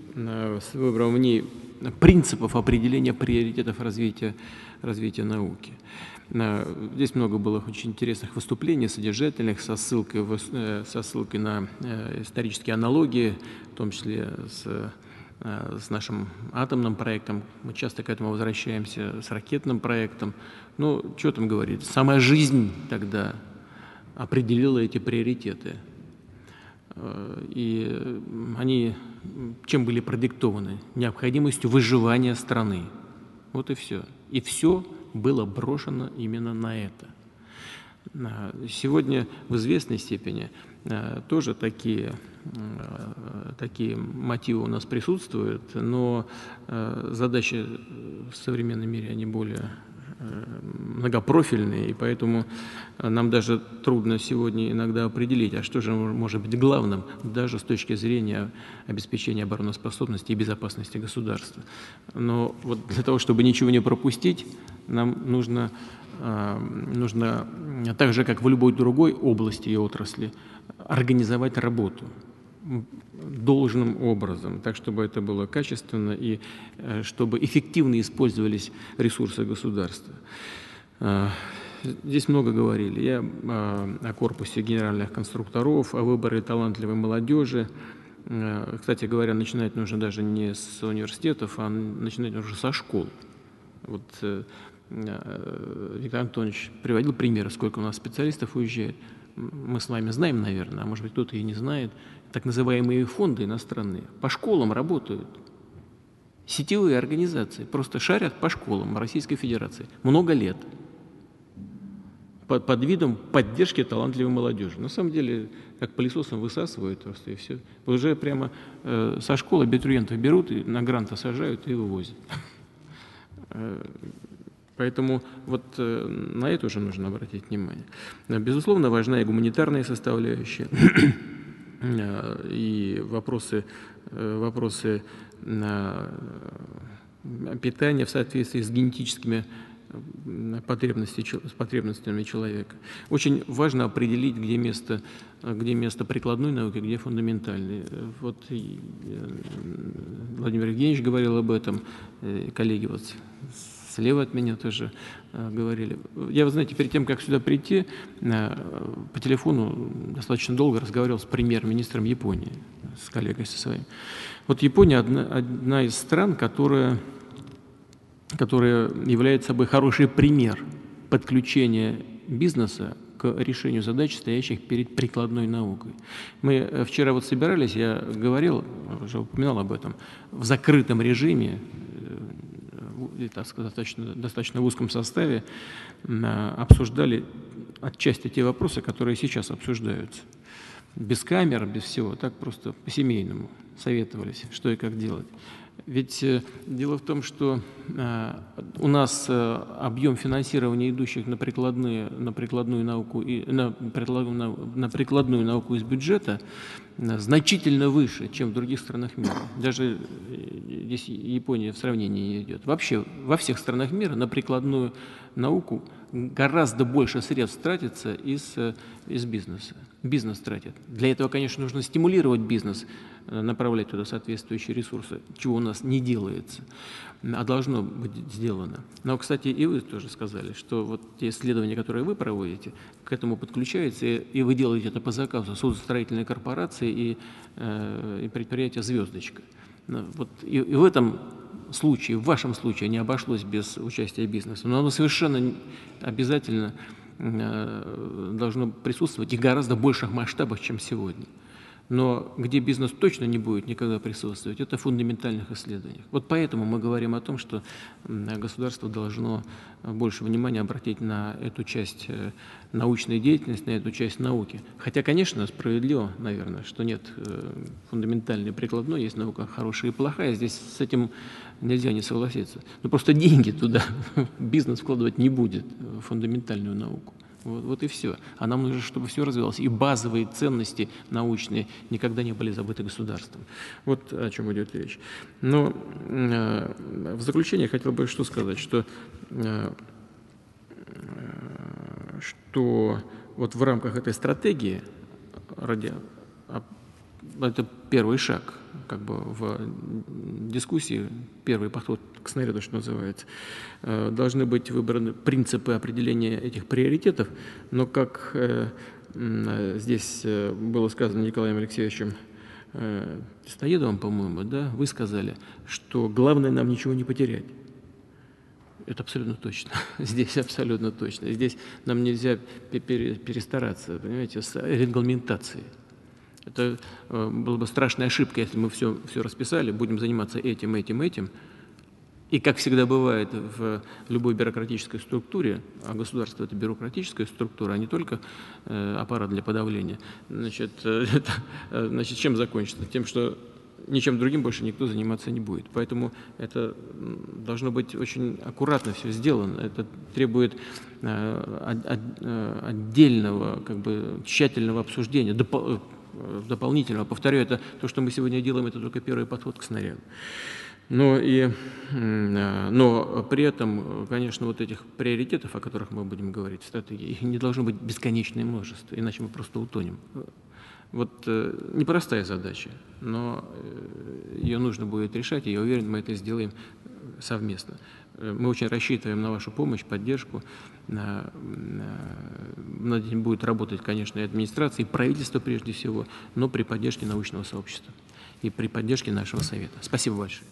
принципов определения приоритетов развития науки. Здесь много было очень интересных выступлений, содержательных, со ссылкой на исторические аналогии, в том числе с нашим атомным проектом. Мы часто к этому возвращаемся, с ракетным проектом. Что там говорить? Сама жизнь тогда определила эти приоритеты. И они чем были продиктованы? Необходимостью выживания страны. Вот и все. И все было брошено именно на это. Сегодня в известной степени тоже такие мотивы у нас присутствуют, но задачи в современном мире, они более многопрофильные, и поэтому нам даже трудно сегодня иногда определить, а что же может быть главным, даже с точки зрения обеспечения обороноспособности и безопасности государства. Но вот для того, чтобы ничего не пропустить, нам нужно так же, как в любой другой области и отрасли, организовать работу должным образом, так, чтобы это было качественно и чтобы эффективно использовались ресурсы государства. Здесь много говорили о корпусе генеральных конструкторов, о выборе талантливой молодежи. Кстати говоря, начинать нужно даже не с университетов, а начинать нужно со школ. Вот Виктор Антонович приводил примеры, сколько у нас специалистов уезжает. Мы с вами знаем, наверное, а может быть кто-то и не знает, так называемые фонды иностранные по школам работают. Сетевые организации просто шарят по школам Российской Федерации много лет под видом поддержки талантливой молодежи. На самом деле, как пылесосом высасывают просто и все. Уже прямо со школы абитуриентов берут, и на гранты сажают и вывозят. Поэтому вот на это уже нужно обратить внимание. Безусловно, важна и гуманитарная составляющая, и вопросы питания в соответствии с генетическими потребностями человека. Очень важно определить, где место прикладной науки, где фундаментальной. Вот Владимир Евгеньевич говорил об этом, коллеги вот слева от меня тоже говорили. Я, вы знаете, перед тем, как сюда прийти, по телефону достаточно долго разговаривал с премьер-министром Японии, с коллегой со своим. Вот Япония одна из стран, которая является собой хороший пример подключения бизнеса к решению задач, стоящих перед прикладной наукой. Мы вчера вот собирались, я говорил, уже упоминал об этом, в закрытом режиме, достаточно в узком составе, обсуждали отчасти те вопросы, которые сейчас обсуждаются. Без камер, без всего, так просто по-семейному советовались, что и как делать. Ведь дело в том, что у нас объем финансирования, идущих на прикладную науку из бюджета, значительно выше, чем в других странах мира. Даже здесь Япония в сравнении не идет. Вообще во всех странах мира на прикладную науку гораздо больше средств тратится из бизнеса. Бизнес тратит. Для этого, конечно, нужно стимулировать бизнес направлять туда соответствующие ресурсы, чего у нас не делается, а должно быть сделано. Но, кстати, и вы тоже сказали, что вот те исследования, которые вы проводите, к этому подключаются, и вы делаете это по заказу судостроительной корпорации и предприятия «Звездочка». Вот и в этом случае, в вашем случае не обошлось без участия бизнеса, но оно совершенно обязательно должно присутствовать и в гораздо больших масштабах, чем сегодня. Но где бизнес точно не будет никогда присутствовать, это в фундаментальных исследованиях. Вот поэтому мы говорим о том, что государство должно больше внимания обратить на эту часть научной деятельности, на эту часть науки. Хотя, конечно, справедливо, наверное, что нет фундаментальной и прикладной, есть наука хорошая и плохая, здесь с этим нельзя не согласиться. Но просто деньги туда бизнес вкладывать не будет в фундаментальную науку. Вот и все. А нам нужно, чтобы все развивалось. И базовые ценности научные никогда не были забыты государством. Вот о чем идет речь. Но в заключение я хотел бы что сказать, что вот в рамках этой стратегии, это первый шаг как бы в дискуссии, первый подход к снаряду, что называется, должны быть выбраны принципы определения этих приоритетов, но как здесь было сказано Николаем Алексеевичем Стоедовым, по-моему, да, вы сказали, что главное нам ничего не потерять. Это абсолютно точно. Здесь абсолютно точно. Здесь нам нельзя перестараться, понимаете, с регламентацией. Это была бы страшная ошибка, если мы все расписали, будем заниматься этим. И, как всегда бывает в любой бюрократической структуре, а государство – это бюрократическая структура, а не только аппарат для подавления, значит, чем закончится? Тем, что ничем другим больше никто заниматься не будет. Поэтому это должно быть очень аккуратно все сделано. Это требует отдельного, как бы, тщательного обсуждения, дополнительного. Повторю, это то, что мы сегодня делаем, это только первый подход к снаряду. Но при этом, конечно, вот этих приоритетов, о которых мы будем говорить в стратегии, их не должно быть бесконечное множество, иначе мы просто утонем. Вот непростая задача, но ее нужно будет решать, и я уверен, мы это сделаем совместно. Мы очень рассчитываем на вашу помощь, поддержку. Над этим будет работать, конечно, и администрация, и правительство прежде всего, но при поддержке научного сообщества и при поддержке нашего совета. Спасибо большое.